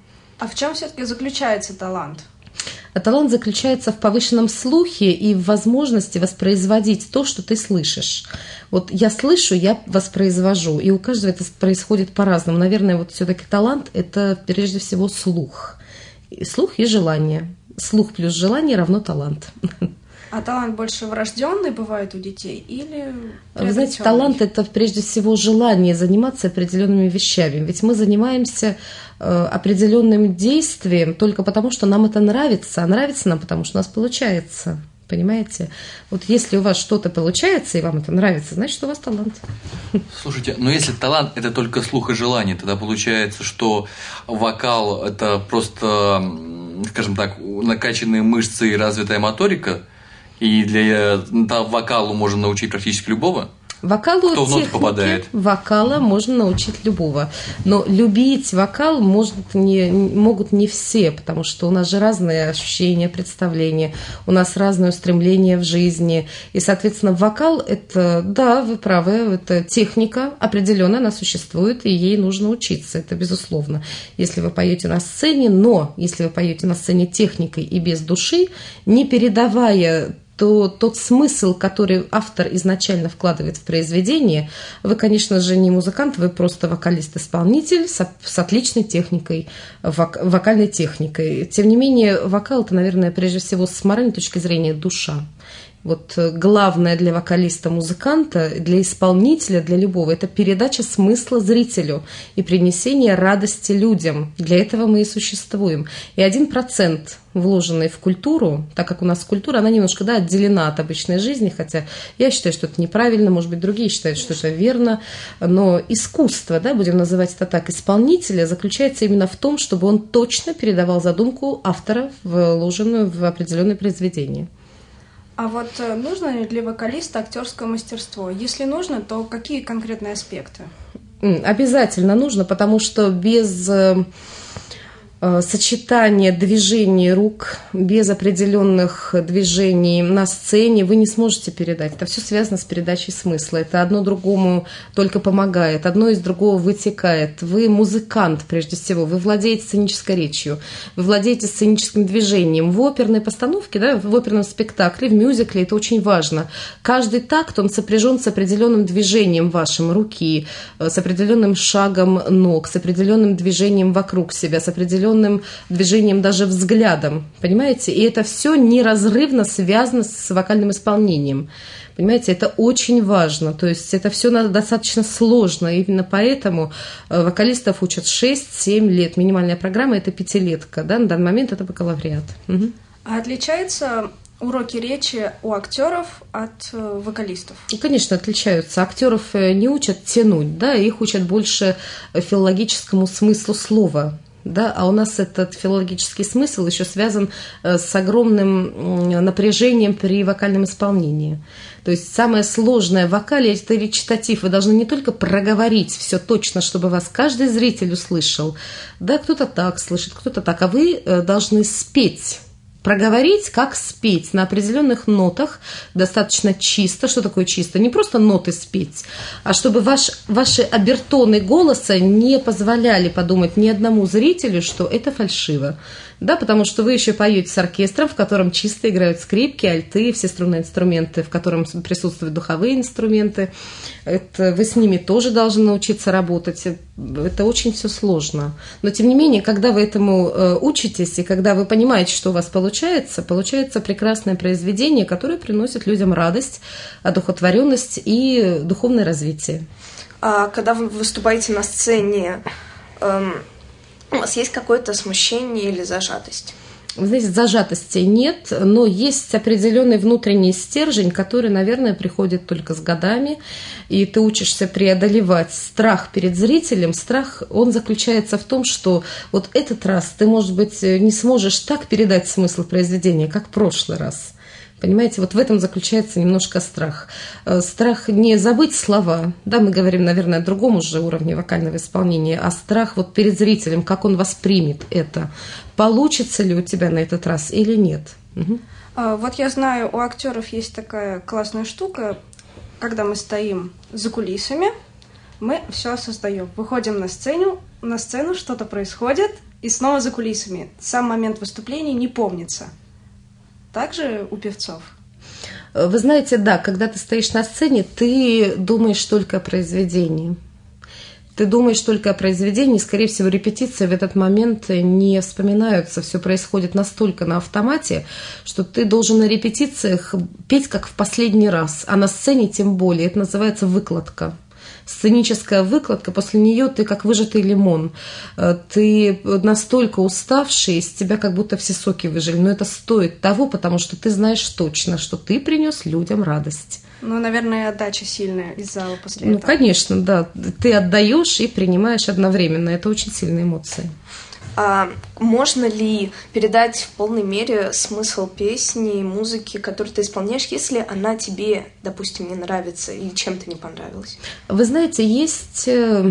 А в чем все-таки заключается талант? А талант заключается в повышенном слухе и в возможности воспроизводить то, что ты слышишь. Вот я слышу, я воспроизвожу, и у каждого это происходит по-разному. Наверное, вот все-таки талант – это прежде всего слух. И слух и желание. Слух плюс желание равно талант. А талант больше врожденный бывает у детей или Вы знаете, талант – это прежде всего желание заниматься определенными вещами. Ведь мы занимаемся э, определенным действием только потому, что нам это нравится. А нравится нам, потому что у нас получается. Понимаете? Вот если у вас что-то получается, и вам это нравится, значит, у вас талант. Слушайте, но если талант – это только слух и желание, тогда получается, что вокал – это просто, скажем так, накачанные мышцы и развитая моторика, и для да, вокалу можно научить практически любого? Вокалу Кто в ноту попадает? Вокала можно научить любого. Но любить вокал может не, могут не все, потому что у нас же разные ощущения, представления, у нас разные устремления в жизни. И, соответственно, вокал – это, да, вы правы, это техника определенная, она существует, и ей нужно учиться, это безусловно. Если вы поете на сцене, но если вы поете на сцене техникой и без души, не передавая то тот смысл, который автор изначально вкладывает в произведение, вы, конечно же, не музыкант, вы просто вокалист-исполнитель с, с отличной техникой, вок, вокальной техникой. Тем не менее, вокал – это, наверное, прежде всего с моральной точки зрения душа. Вот главное для вокалиста-музыканта, для исполнителя, для любого – это передача смысла зрителю и принесение радости людям. Для этого мы и существуем. И один процент, вложенный в культуру, так как у нас культура, она немножко да, отделена от обычной жизни, хотя я считаю, что это неправильно, может быть, другие считают, что это верно, но искусство, да, будем называть это так, исполнителя заключается именно в том, чтобы он точно передавал задумку автора, вложенную в определенное произведение. А вот нужно ли для вокалиста актерское мастерство? Если нужно, то какие конкретные аспекты? Обязательно нужно, потому что без сочетание движений рук, без определенных движений на сцене вы не сможете передать. Это все связано с передачей смысла. Это одно другому только помогает, одно из другого вытекает. Вы музыкант, прежде всего, вы владеете сценической речью, вы владеете сценическим движением. В оперной постановке, да, в оперном спектакле, в мюзикле это очень важно. Каждый такт, он сопряжен с определенным движением вашим руки, с определенным шагом ног, с определенным движением вокруг себя, с определенным движением даже взглядом, понимаете? И это все неразрывно связано с вокальным исполнением. Понимаете, это очень важно, то есть это все достаточно сложно, именно поэтому вокалистов учат шесть-семь лет, минимальная программа – это пятилетка, да, на данный момент это бакалавриат. Угу. А отличаются уроки речи у актеров от вокалистов? Конечно, отличаются. Актеров не учат тянуть, да, их учат больше филологическому смыслу слова. да, а у нас этот филологический смысл еще связан с огромным напряжением при вокальном исполнении. То есть самое сложное в вокале – это речитатив. Вы должны не только проговорить все точно, чтобы вас каждый зритель услышал. Да, кто-то так слышит, кто-то так, а вы должны спеть. Проговорить, как спеть на определенных нотах, достаточно чисто. Что такое чисто? Не просто ноты спеть, а чтобы ваш, ваши обертоны голоса не позволяли подумать ни одному зрителю, что это фальшиво. Да, потому что вы еще поете с оркестром, в котором чисто играют скрипки, альты, все струнные инструменты, в котором присутствуют духовые инструменты. Это, вы с ними тоже должны научиться работать. Это очень все сложно. Но, тем не менее, когда вы этому э, учитесь, и когда вы понимаете, что у вас получается, получается прекрасное произведение, которое приносит людям радость, одухотворенность и духовное развитие. А когда вы выступаете на сцене, эм... у вас есть какое-то смущение или зажатость? Вы знаете, зажатости нет, но есть определенный внутренний стержень, который, наверное, приходит только с годами, и ты учишься преодолевать страх перед зрителем. Страх, он заключается в том, что вот этот раз ты, может быть, не сможешь так передать смысл произведения, как в прошлый раз. Понимаете, вот в этом заключается немножко страх. Страх не забыть слова, да, мы говорим, наверное, о другом уже уровне вокального исполнения, а страх вот перед зрителем, как он воспримет это. Получится ли у тебя на этот раз или нет? Угу. Вот я знаю, у актеров есть такая классная штука, когда мы стоим за кулисами, мы все создаем. Выходим на сцену, на сцену что-то происходит, и снова за кулисами. Сам момент выступления не помнится. Также у певцов? Вы знаете, да, когда ты стоишь на сцене, ты думаешь только о произведении. Ты думаешь только о произведении, скорее всего, репетиции в этот момент не вспоминаются. Все происходит настолько на автомате, что ты должен на репетициях петь как в последний раз, а на сцене тем более. Это называется выкладка. Сценическая выкладка, после нее ты как выжатый лимон. Ты настолько уставший, из тебя как будто все соки выжили. Но это стоит того, потому что ты знаешь точно, что ты принес людям радость. Ну, наверное, отдача сильная из зала после ну, этого. Ну, конечно, да. Ты отдаешь и принимаешь одновременно. Это очень сильные эмоции. А можно ли передать в полной мере смысл песни, музыки, которую ты исполняешь, если она тебе, допустим, не нравится или чем-то не понравилась? Вы знаете, есть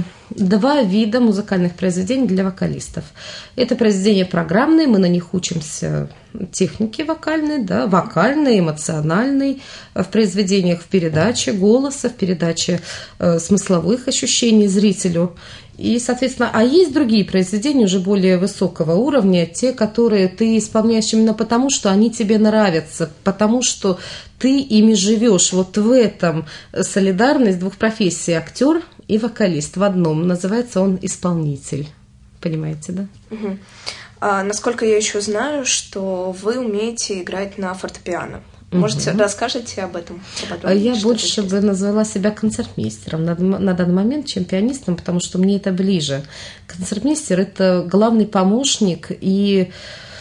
два вида музыкальных произведений для вокалистов. Это произведения программные, мы на них учимся технике вокальной, да, вокальной, эмоциональной, в произведениях в передаче голоса, в передаче э, смысловых ощущений зрителю. И, соответственно, а есть другие произведения уже более высокого уровня, те, которые ты исполняешь именно потому, что они тебе нравятся, потому что ты ими живешь. Вот в этом солидарность двух профессий, актер и вокалист в одном. Называется он исполнитель. Понимаете, да? Угу. А, насколько я еще знаю, что вы умеете играть на фортепиано. Можете, угу. расскажете об этом? Я больше бы назвала себя концертмейстером на, на данный момент, чем пианистом, потому что мне это ближе. Концертмейстер – это главный помощник и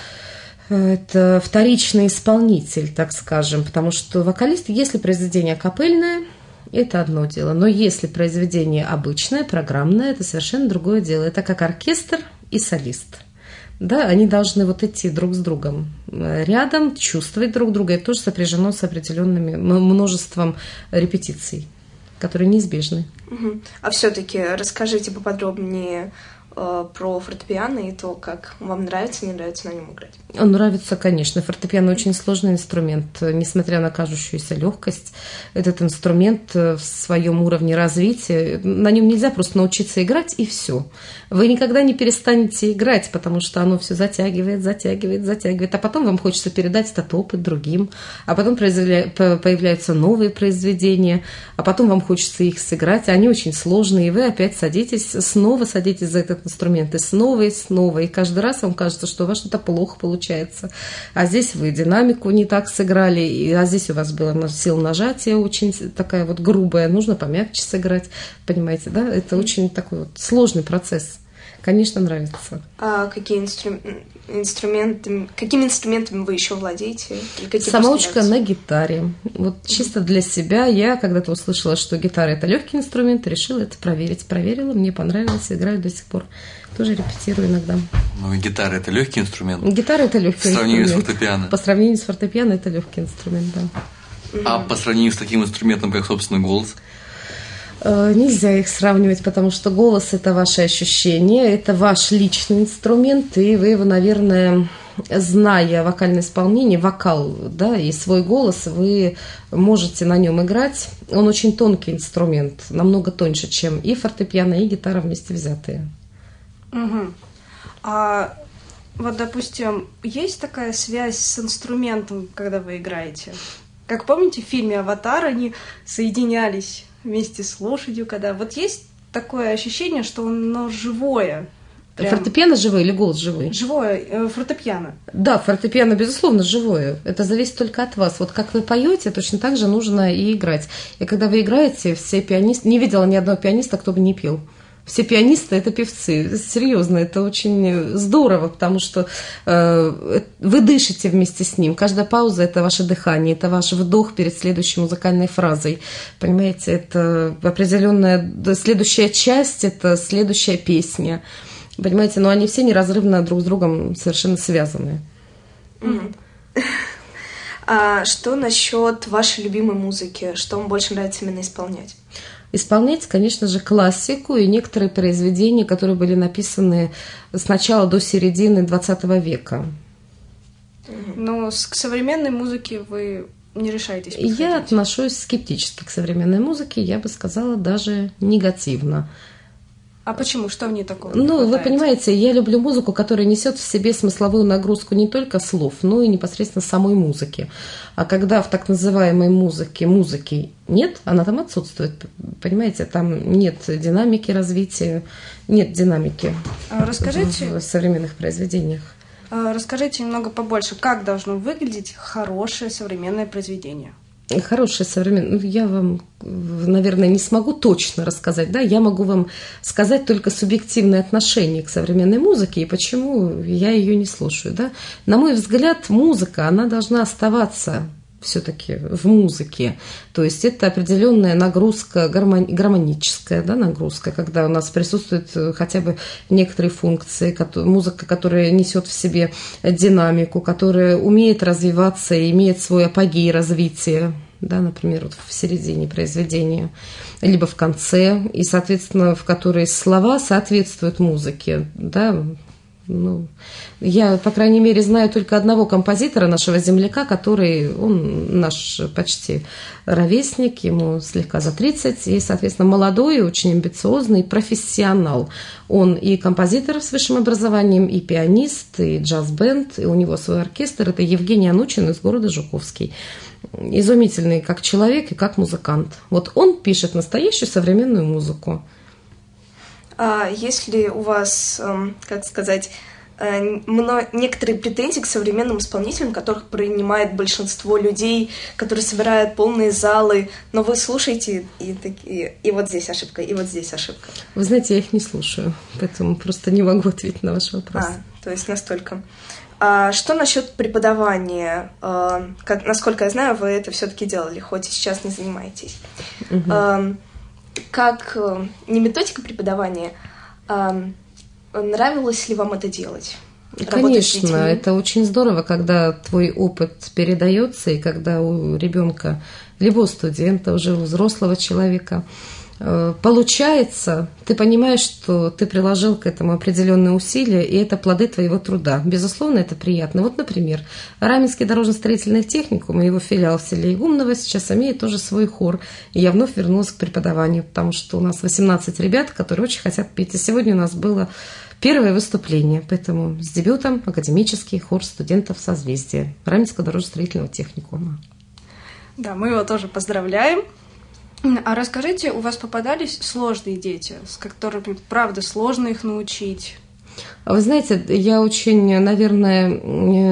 это вторичный исполнитель, так скажем, потому что вокалист, если произведение капельное, это одно дело, но если произведение обычное, программное, это совершенно другое дело. Это как оркестр и солист. Да, они должны вот идти друг с другом рядом, чувствовать друг друга. Это тоже сопряжено с определенными множеством репетиций, которые неизбежны. Угу. А все-таки расскажите поподробнее э, про фортепиано и то, как вам нравится, не нравится на нем играть. Он нравится, конечно. Фортепиано очень сложный инструмент, несмотря на кажущуюся легкость. Этот инструмент в своем уровне развития, на нем нельзя просто научиться играть и все. Вы никогда не перестанете играть, потому что оно все затягивает, затягивает, затягивает. А потом вам хочется передать этот опыт другим. А потом появляются новые произведения. А потом вам хочется их сыграть. Они очень сложные. И вы опять садитесь, снова садитесь за этот инструмент. И снова, и снова. И каждый раз вам кажется, что у вас что-то плохо получается. А здесь вы динамику не так сыграли. А здесь у вас была сила нажатия очень такая вот грубая. Нужно помягче сыграть. Понимаете, да? Это очень такой вот сложный процесс. Конечно, нравится. А какие инструменты? инструментами, какими инструментами вы еще владеете? Самоучка на гитаре. Вот чисто для себя я когда-то услышала, что гитара – это легкий инструмент, решила это проверить. Проверила, мне понравилось, играю до сих пор. Тоже репетирую иногда. Ну, гитара – это легкий инструмент? Гитара – это легкий инструмент. По сравнению с фортепиано? По сравнению с фортепиано это легкий инструмент, да. А по сравнению с таким инструментом, как, собственно, голос? Нельзя их сравнивать, потому что голос – это ваше ощущение, это ваш личный инструмент, и вы его, наверное, зная вокальное исполнение, вокал, да, и свой голос, вы можете на нем играть. Он очень тонкий инструмент, намного тоньше, чем и фортепиано, и гитара вместе взятые. Угу. А вот, допустим, есть такая связь с инструментом, когда вы играете? Как помните, в фильме «Аватар» они соединялись вместе с лошадью, когда... Вот есть такое ощущение, что оно живое. Прям... Фортепиано живое или голос живой? Живое, э, фортепиано. Да, фортепиано, безусловно, живое. Это зависит только от вас. Вот как вы поете, точно так же нужно и играть. И когда вы играете, все пианисты... Не видела ни одного пианиста, кто бы не пел. Все пианисты – это певцы. Серьезно, это очень здорово, потому что э, вы дышите вместе с ним. Каждая пауза – это ваше дыхание, это ваш вдох перед следующей музыкальной фразой. Понимаете, это определенная следующая часть, это следующая песня. Понимаете, но они все неразрывно друг с другом совершенно связаны. Mm-hmm. А что насчет вашей любимой музыки? Что вам больше нравится именно исполнять? Исполнять, конечно же, классику и некоторые произведения, которые были написаны с начала до середины двадцатого века. Но к современной музыке вы не решаетесь подходить? Я отношусь скептически к современной музыке, я бы сказала, даже негативно. А почему? Что в ней такого? Ну, вы понимаете, я люблю музыку, которая несет в себе смысловую нагрузку не только слов, но и непосредственно самой музыки. А когда в так называемой музыке музыки нет, она там отсутствует. Понимаете, там нет динамики развития, нет динамики Расскажите, в современных произведениях. Расскажите немного побольше, как должно выглядеть хорошее современное произведение? Хорошее современное, я вам, наверное, не смогу точно рассказать, да, я могу вам сказать только субъективное отношение к современной музыке и почему я ее не слушаю, да. На мой взгляд, музыка, она должна оставаться все-таки в музыке, то есть это определенная нагрузка, гармони- гармоническая, да, нагрузка, когда у нас присутствуют хотя бы некоторые функции, музыка, которая несет в себе динамику, которая умеет развиваться и имеет свой апогей развития, да, например, вот в середине произведения, либо в конце, и, соответственно, в которой слова соответствуют музыке, да. Ну, я, по крайней мере, знаю только одного композитора, нашего земляка, который, он наш почти ровесник, ему слегка за тридцать, и, соответственно, молодой, очень амбициозный профессионал. Он и композитор с высшим образованием, и пианист, и джаз-бенд, и у него свой оркестр. Это Евгений Анучин из города Жуковский. Изумительный как человек и как музыкант. Вот он пишет настоящую современную музыку. А есть ли у вас, как сказать, некоторые претензии к современным исполнителям, которых принимает большинство людей, которые собирают полные залы, но вы слушаете и такие, и вот здесь ошибка, и вот здесь ошибка? Вы знаете, я их не слушаю, поэтому просто не могу ответить на ваш вопрос. А, то есть настолько. А что насчет преподавания? А, как, насколько я знаю, вы это все-таки делали, хоть и сейчас не занимаетесь. Угу. А, как не методика преподавания, а нравилось ли вам это делать? Конечно, это очень здорово, когда твой опыт передается, и когда у ребенка, либо у студента, уже у взрослого человека получается, ты понимаешь, что ты приложил к этому определенные усилия, и это плоды твоего труда. Безусловно, это приятно. Вот, например, Раменский дорожно-строительный техникум и его филиал в селе Игумново сейчас имеет тоже свой хор. И я вновь вернулась к преподаванию, потому что у нас восемнадцать ребят, которые очень хотят петь. И сегодня у нас было первое выступление, поэтому с дебютом академический хор студентов созвездия Раменского дорожно-строительного техникума. Да, мы его тоже поздравляем. А расскажите, у вас попадались сложные дети, с которыми, правда, сложно их научить? Вы знаете, я очень, наверное,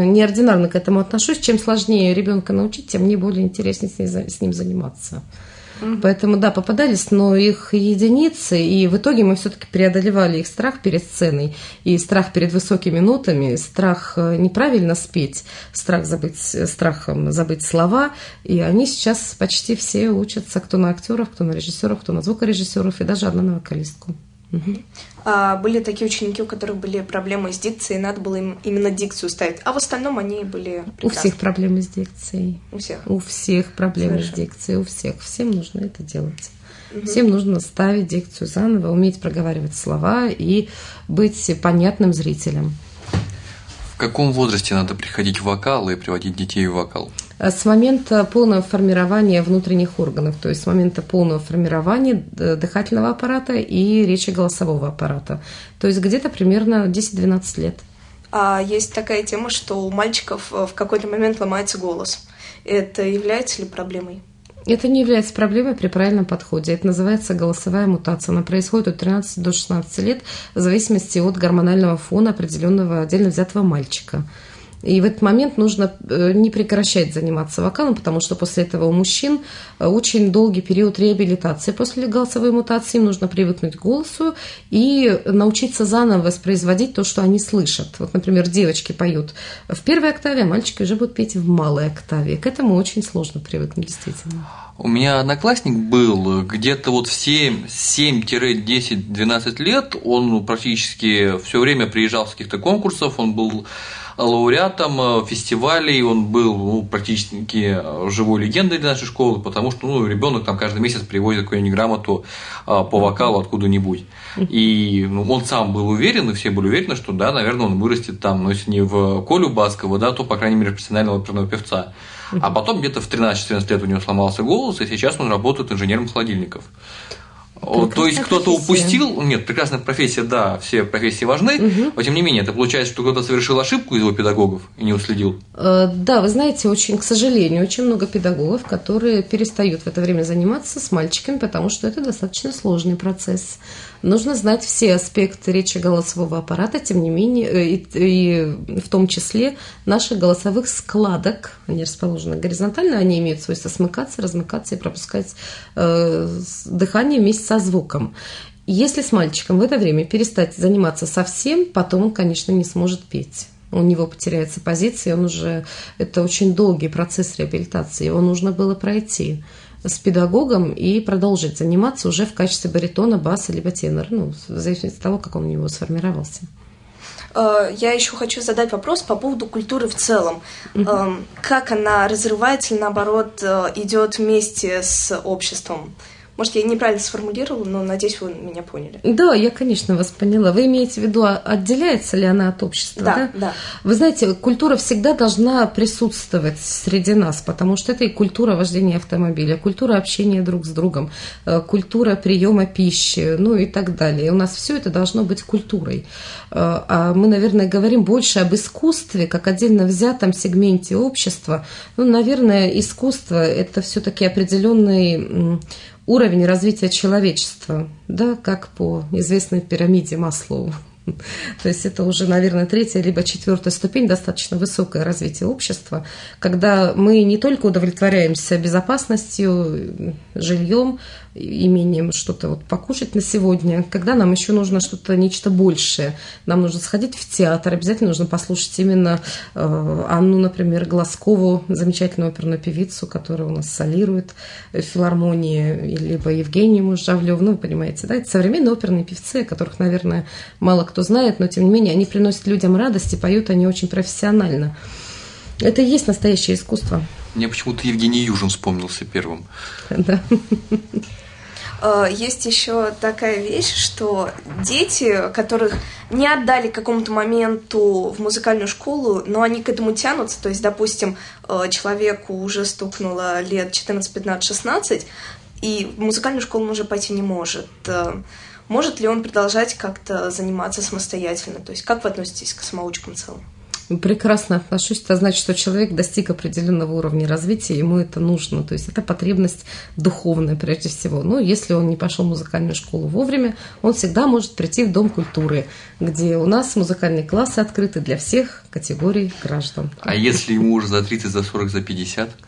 неординарно к этому отношусь. Чем сложнее ребенка научить, тем мне более интереснее с ним заниматься. Угу. Поэтому, да, попадались, но их единицы, и в итоге мы все-таки преодолевали их страх перед сценой, и страх перед высокими нотами, страх неправильно спеть, страх забыть, страхом забыть слова, и они сейчас почти все учатся, кто на актеров, кто на режиссеров, кто на звукорежиссеров, и даже одна на вокалистку. Угу. А были такие ученики, у которых были проблемы с дикцией, надо было им именно дикцию ставить, а в остальном они были прекрасны. У всех проблемы с дикцией. У всех? У всех проблемы Совершенно. с дикцией, у всех. Всем нужно это делать. Угу. Всем нужно ставить дикцию заново, уметь проговаривать слова и быть понятным зрителям. В каком возрасте надо приходить в вокал и приводить детей в вокал? С момента полного формирования внутренних органов, то есть с момента полного формирования дыхательного аппарата и речеголосового аппарата. То есть где-то примерно десять-двенадцать лет. А есть такая тема, что у мальчиков в какой-то момент ломается голос. Это является ли проблемой? Это не является проблемой при правильном подходе. Это называется голосовая мутация. Она происходит от тринадцати до шестнадцати лет в зависимости от гормонального фона определенного отдельно взятого мальчика. И в этот момент нужно не прекращать заниматься вокалом, потому что после этого у мужчин очень долгий период реабилитации. После голосовой мутации им нужно привыкнуть к голосу и научиться заново воспроизводить то, что они слышат. Вот, например, девочки поют в первой октаве, а мальчики уже будут петь в малой октаве. К этому очень сложно привыкнуть, действительно. У меня одноклассник был где-то вот в семь-десять-двенадцать лет, он практически все время приезжал с каких-то конкурсов, он был лауреатом фестивалей, он был ну, практически живой легендой для нашей школы, потому что ну, ребенок там каждый месяц привозит какую-нибудь грамоту по вокалу откуда-нибудь. И ну, он сам был уверен, и все были уверены, что да, наверное, он вырастет там, но если не в Колю Баскова, да, то, по крайней мере, профессионального оперного певца. А потом где-то в тринадцать-четырнадцать лет у него сломался голос, и сейчас он работает инженером холодильников. Прекрасная То есть кто-то профессия. упустил, нет, прекрасная профессия, да, все профессии важны, угу. но тем не менее, это получается, что кто-то совершил ошибку из его педагогов и не уследил. Да, вы знаете, очень, к сожалению, очень много педагогов, которые перестают в это время заниматься с мальчиками, потому что это достаточно сложный процесс. Нужно знать все аспекты речи голосового аппарата, тем не менее, и, и в том числе наших голосовых складок. Они расположены горизонтально, они имеют свойство смыкаться, размыкаться и пропускать э, дыхание вместе со звуком. Если с мальчиком в это время перестать заниматься совсем, потом он, конечно, не сможет петь. У него потеряется позиция, он уже... Это очень долгий процесс реабилитации, его нужно было пройти с педагогом и продолжить заниматься уже в качестве баритона, баса, либо тенора, ну, в зависимости от того, как он у него сформировался. Я еще хочу задать вопрос по поводу культуры в целом. Uh-huh. Как она разрывается или, наоборот, идет вместе с обществом? Может, я неправильно сформулировала, но надеюсь, вы меня поняли. Да, я, конечно, вас поняла. Вы имеете в виду, отделяется ли она от общества? Да, да, да. Вы знаете, культура всегда должна присутствовать среди нас, потому что это и культура вождения автомобиля, культура общения друг с другом, культура приема пищи, ну и так далее. У нас все это должно быть культурой. А мы, наверное, говорим больше об искусстве, как отдельно взятом сегменте общества. Ну, наверное, искусство – это все-таки определенный уровень развития человечества, да, как по известной пирамиде Маслоу. То есть это уже, наверное, третья либо четвертая ступень, достаточно высокое развитие общества, когда мы не только удовлетворяемся безопасностью, жильем, имением что-то вот покушать на сегодня, когда нам еще нужно что-то, нечто большее. Нам нужно сходить в театр, обязательно нужно послушать именно э, Анну, например, Глазкову, замечательную оперную певицу, которая у нас солирует в филармонии, либо Евгению Можжавлёву, ну, вы понимаете, да, это современные оперные певцы, о которых, наверное, мало кто знает, но, тем не менее, они приносят людям радость и поют они очень профессионально. Это и есть настоящее искусство. Мне почему-то Евгений Южин вспомнился первым. Да. Есть еще такая вещь, что дети, которых не отдали к какому-то моменту в музыкальную школу, но они к этому тянутся, то есть, допустим, человеку уже стукнуло лет четырнадцать, пятнадцать, шестнадцать, и в музыкальную школу он уже пойти не может. Может ли он продолжать как-то заниматься самостоятельно? То есть, как вы относитесь к самоучкам в целом? Прекрасно отношусь. Это значит, что человек достиг определенного уровня развития, ему это нужно. То есть это потребность духовная прежде всего. Но если он не пошел в музыкальную школу вовремя, он всегда может прийти в Дом культуры, где у нас музыкальные классы открыты для всех категорий граждан. А если ему уже за тридцать, за сорок, за пятьдесят?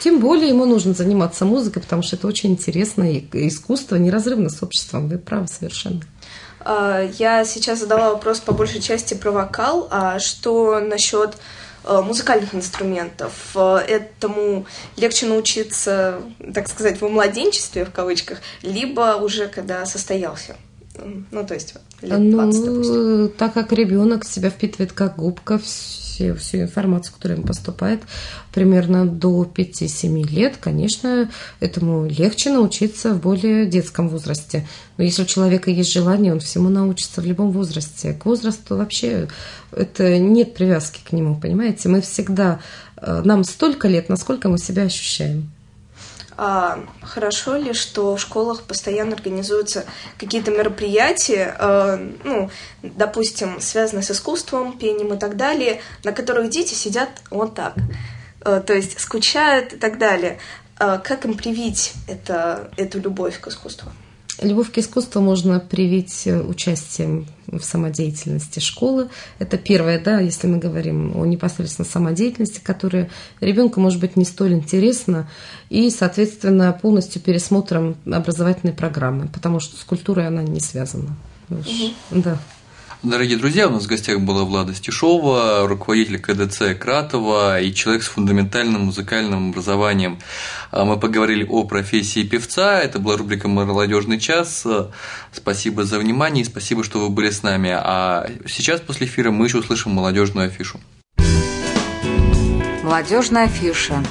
тем более ему нужно заниматься музыкой, потому что это очень интересно, и искусство неразрывно с обществом. Вы правы совершенно. Я сейчас задала вопрос по большей части про вокал, а что насчет музыкальных инструментов? Этому легче научиться, так сказать, во младенчестве, в кавычках, либо уже когда состоялся? Ну, то есть лет двадцать, ну, допустим. Так как ребенок себя впитывает как губка, все, всю информацию, которая ему поступает, примерно до пяти-семи лет, конечно, этому легче научиться в более детском возрасте. Но если у человека есть желание, он всему научится в любом возрасте. К возрасту вообще это нет привязки к нему, понимаете? Мы всегда, нам столько лет, насколько мы себя ощущаем. А хорошо ли, что в школах постоянно организуются какие-то мероприятия, э, ну, допустим, связанные с искусством, пением и так далее, на которых дети сидят вот так, э, то есть скучают и так далее. Э, как им привить это, эту любовь к искусству? Любовь к искусству можно привить участием в самодеятельности школы. Это первое, да, если мы говорим о непосредственно самодеятельности, которая ребенку может быть не столь интересна, и, соответственно, полностью пересмотром образовательной программы, потому что с культурой она не связана. Угу. Да. Дорогие друзья, у нас в гостях была Влада Стешова, руководитель ка дэ цэ Кратова и человек с фундаментальным музыкальным образованием. Мы поговорили о профессии певца, это была рубрика «Молодежный час». Спасибо за внимание и спасибо, что вы были с нами. А сейчас после эфира мы еще услышим молодежную афишу. Молодежная афиша.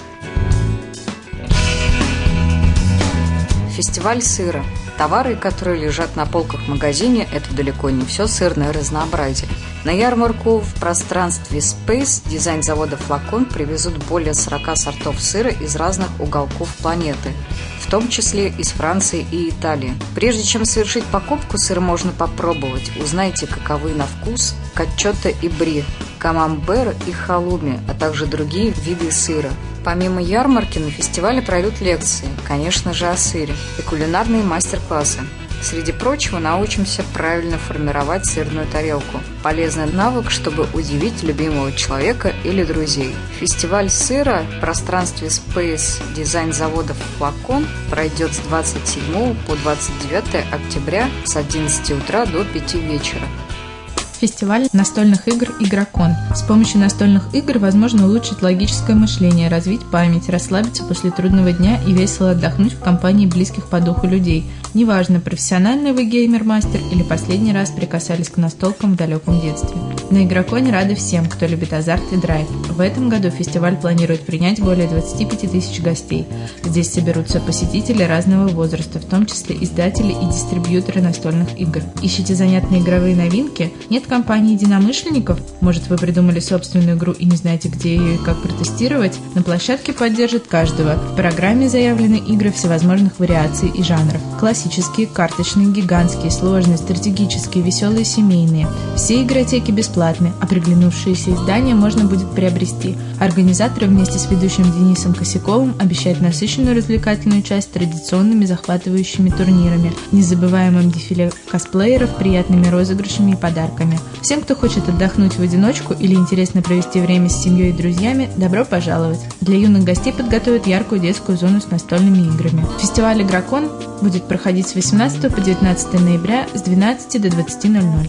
Фестиваль сыра. Товары, которые лежат на полках в магазине, это далеко не все сырное разнообразие. На ярмарку в пространстве Space дизайн-завода «Флакон» привезут более сорока сортов сыра из разных уголков планеты, в том числе из Франции и Италии. Прежде чем совершить покупку, сыр можно попробовать. Узнайте, каковы на вкус каччота и бри, камамбер и халуми, а также другие виды сыра. Помимо ярмарки на фестивале пройдут лекции, конечно же, о сыре, и кулинарные мастер-классы. Среди прочего, научимся правильно формировать сырную тарелку. Полезный навык, чтобы удивить любимого человека или друзей. Фестиваль сыра в пространстве Space дизайн-завода «Флакон» пройдет с двадцать седьмого по двадцать девятое октября с одиннадцати утра до пяти вечера. Фестиваль настольных игр «Игрокон». С помощью настольных игр возможно улучшить логическое мышление, развить память, расслабиться после трудного дня и весело отдохнуть в компании близких по духу людей. Неважно, профессиональный вы геймер-мастер или последний раз прикасались к настолкам в далеком детстве. На «Игроконе» рады всем, кто любит азарт и драйв. В этом году фестиваль планирует принять более двадцати пяти тысяч гостей. Здесь соберутся посетители разного возраста, в том числе издатели и дистрибьюторы настольных игр. Ищите занятные игровые новинки? Нет компании единомышленников? Может, вы придумали собственную игру и не знаете, где ее и как протестировать? На площадке поддержат каждого. В программе заявлены игры всевозможных вариаций и жанров. Классические, карточные, гигантские, сложные, стратегические, веселые, семейные. Все игротеки бесплатны, а приглянувшиеся издания можно будет приобрести. Организаторы вместе с ведущим Денисом Косяковым обещают насыщенную развлекательную часть традиционными захватывающими турнирами, незабываемым дефиле косплееров, приятными розыгрышами и подарками. Всем, кто хочет отдохнуть в одиночку или интересно провести время с семьей и друзьями, добро пожаловать! Для юных гостей подготовят яркую детскую зону с настольными играми. Фестиваль «Игрокон» будет проходить с восемнадцатого по девятнадцатое ноября с двенадцати до двадцати ноль-ноль.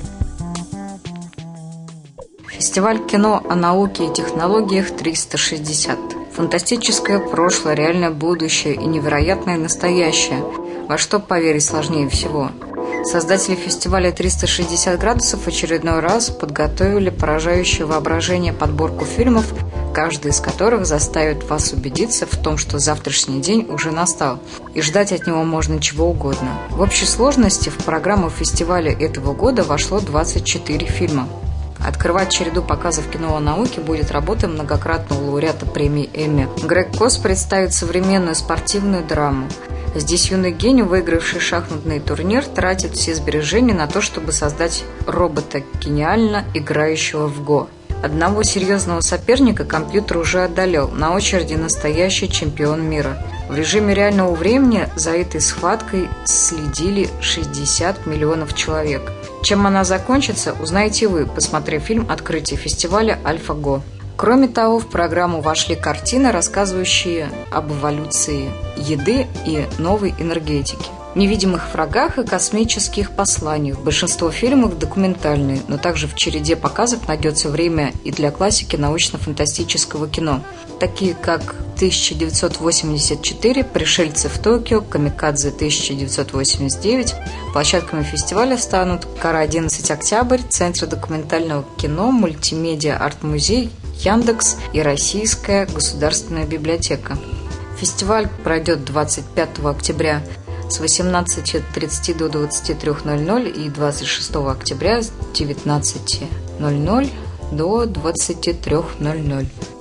Фестиваль кино о науке и технологиях триста шестьдесят. Фантастическое прошлое, реальное будущее и невероятное настоящее. Во что поверить сложнее всего. Создатели фестиваля триста шестьдесят градусов в очередной раз подготовили поражающее воображение подборку фильмов, каждый из которых заставит вас убедиться в том, что завтрашний день уже настал, и ждать от него можно чего угодно. В общей сложности в программу фестиваля этого года вошло двадцать четыре фильма. Открывать череду показов кино о науке будет работа многократного лауреата премии Эмми. Грег Кос представит современную спортивную драму. Здесь юный гений, выигравший шахматный турнир, тратит все сбережения на то, чтобы создать робота, гениально играющего в Го. Одного серьезного соперника компьютер уже одолел, на очереди настоящий чемпион мира. В режиме реального времени за этой схваткой следили шестьдесят миллионов человек. Чем она закончится, узнаете вы, посмотрев фильм «Открытие фестиваля Альфа-Го». Кроме того, в программу вошли картины, рассказывающие об эволюции еды и новой энергетики, невидимых врагах и космических посланиях. Большинство фильмов документальные, но также в череде показов найдется время и для классики научно-фантастического кино, такие как тысяча девятьсот восемьдесят четыре, «Пришельцы в Токио», «Камикадзе» тысяча девятьсот восемьдесят девять. Площадками фестиваля станут Кара одиннадцать Октябрь, Центр документального кино, мультимедиа арт-музей, Яндекс и Российская государственная библиотека. Фестиваль пройдет двадцать пятого октября с восемнадцати тридцати до двадцати трёх ноль-ноль и двадцать шестого октября с девятнадцати ноль-ноль до двадцати трёх ноль-ноль.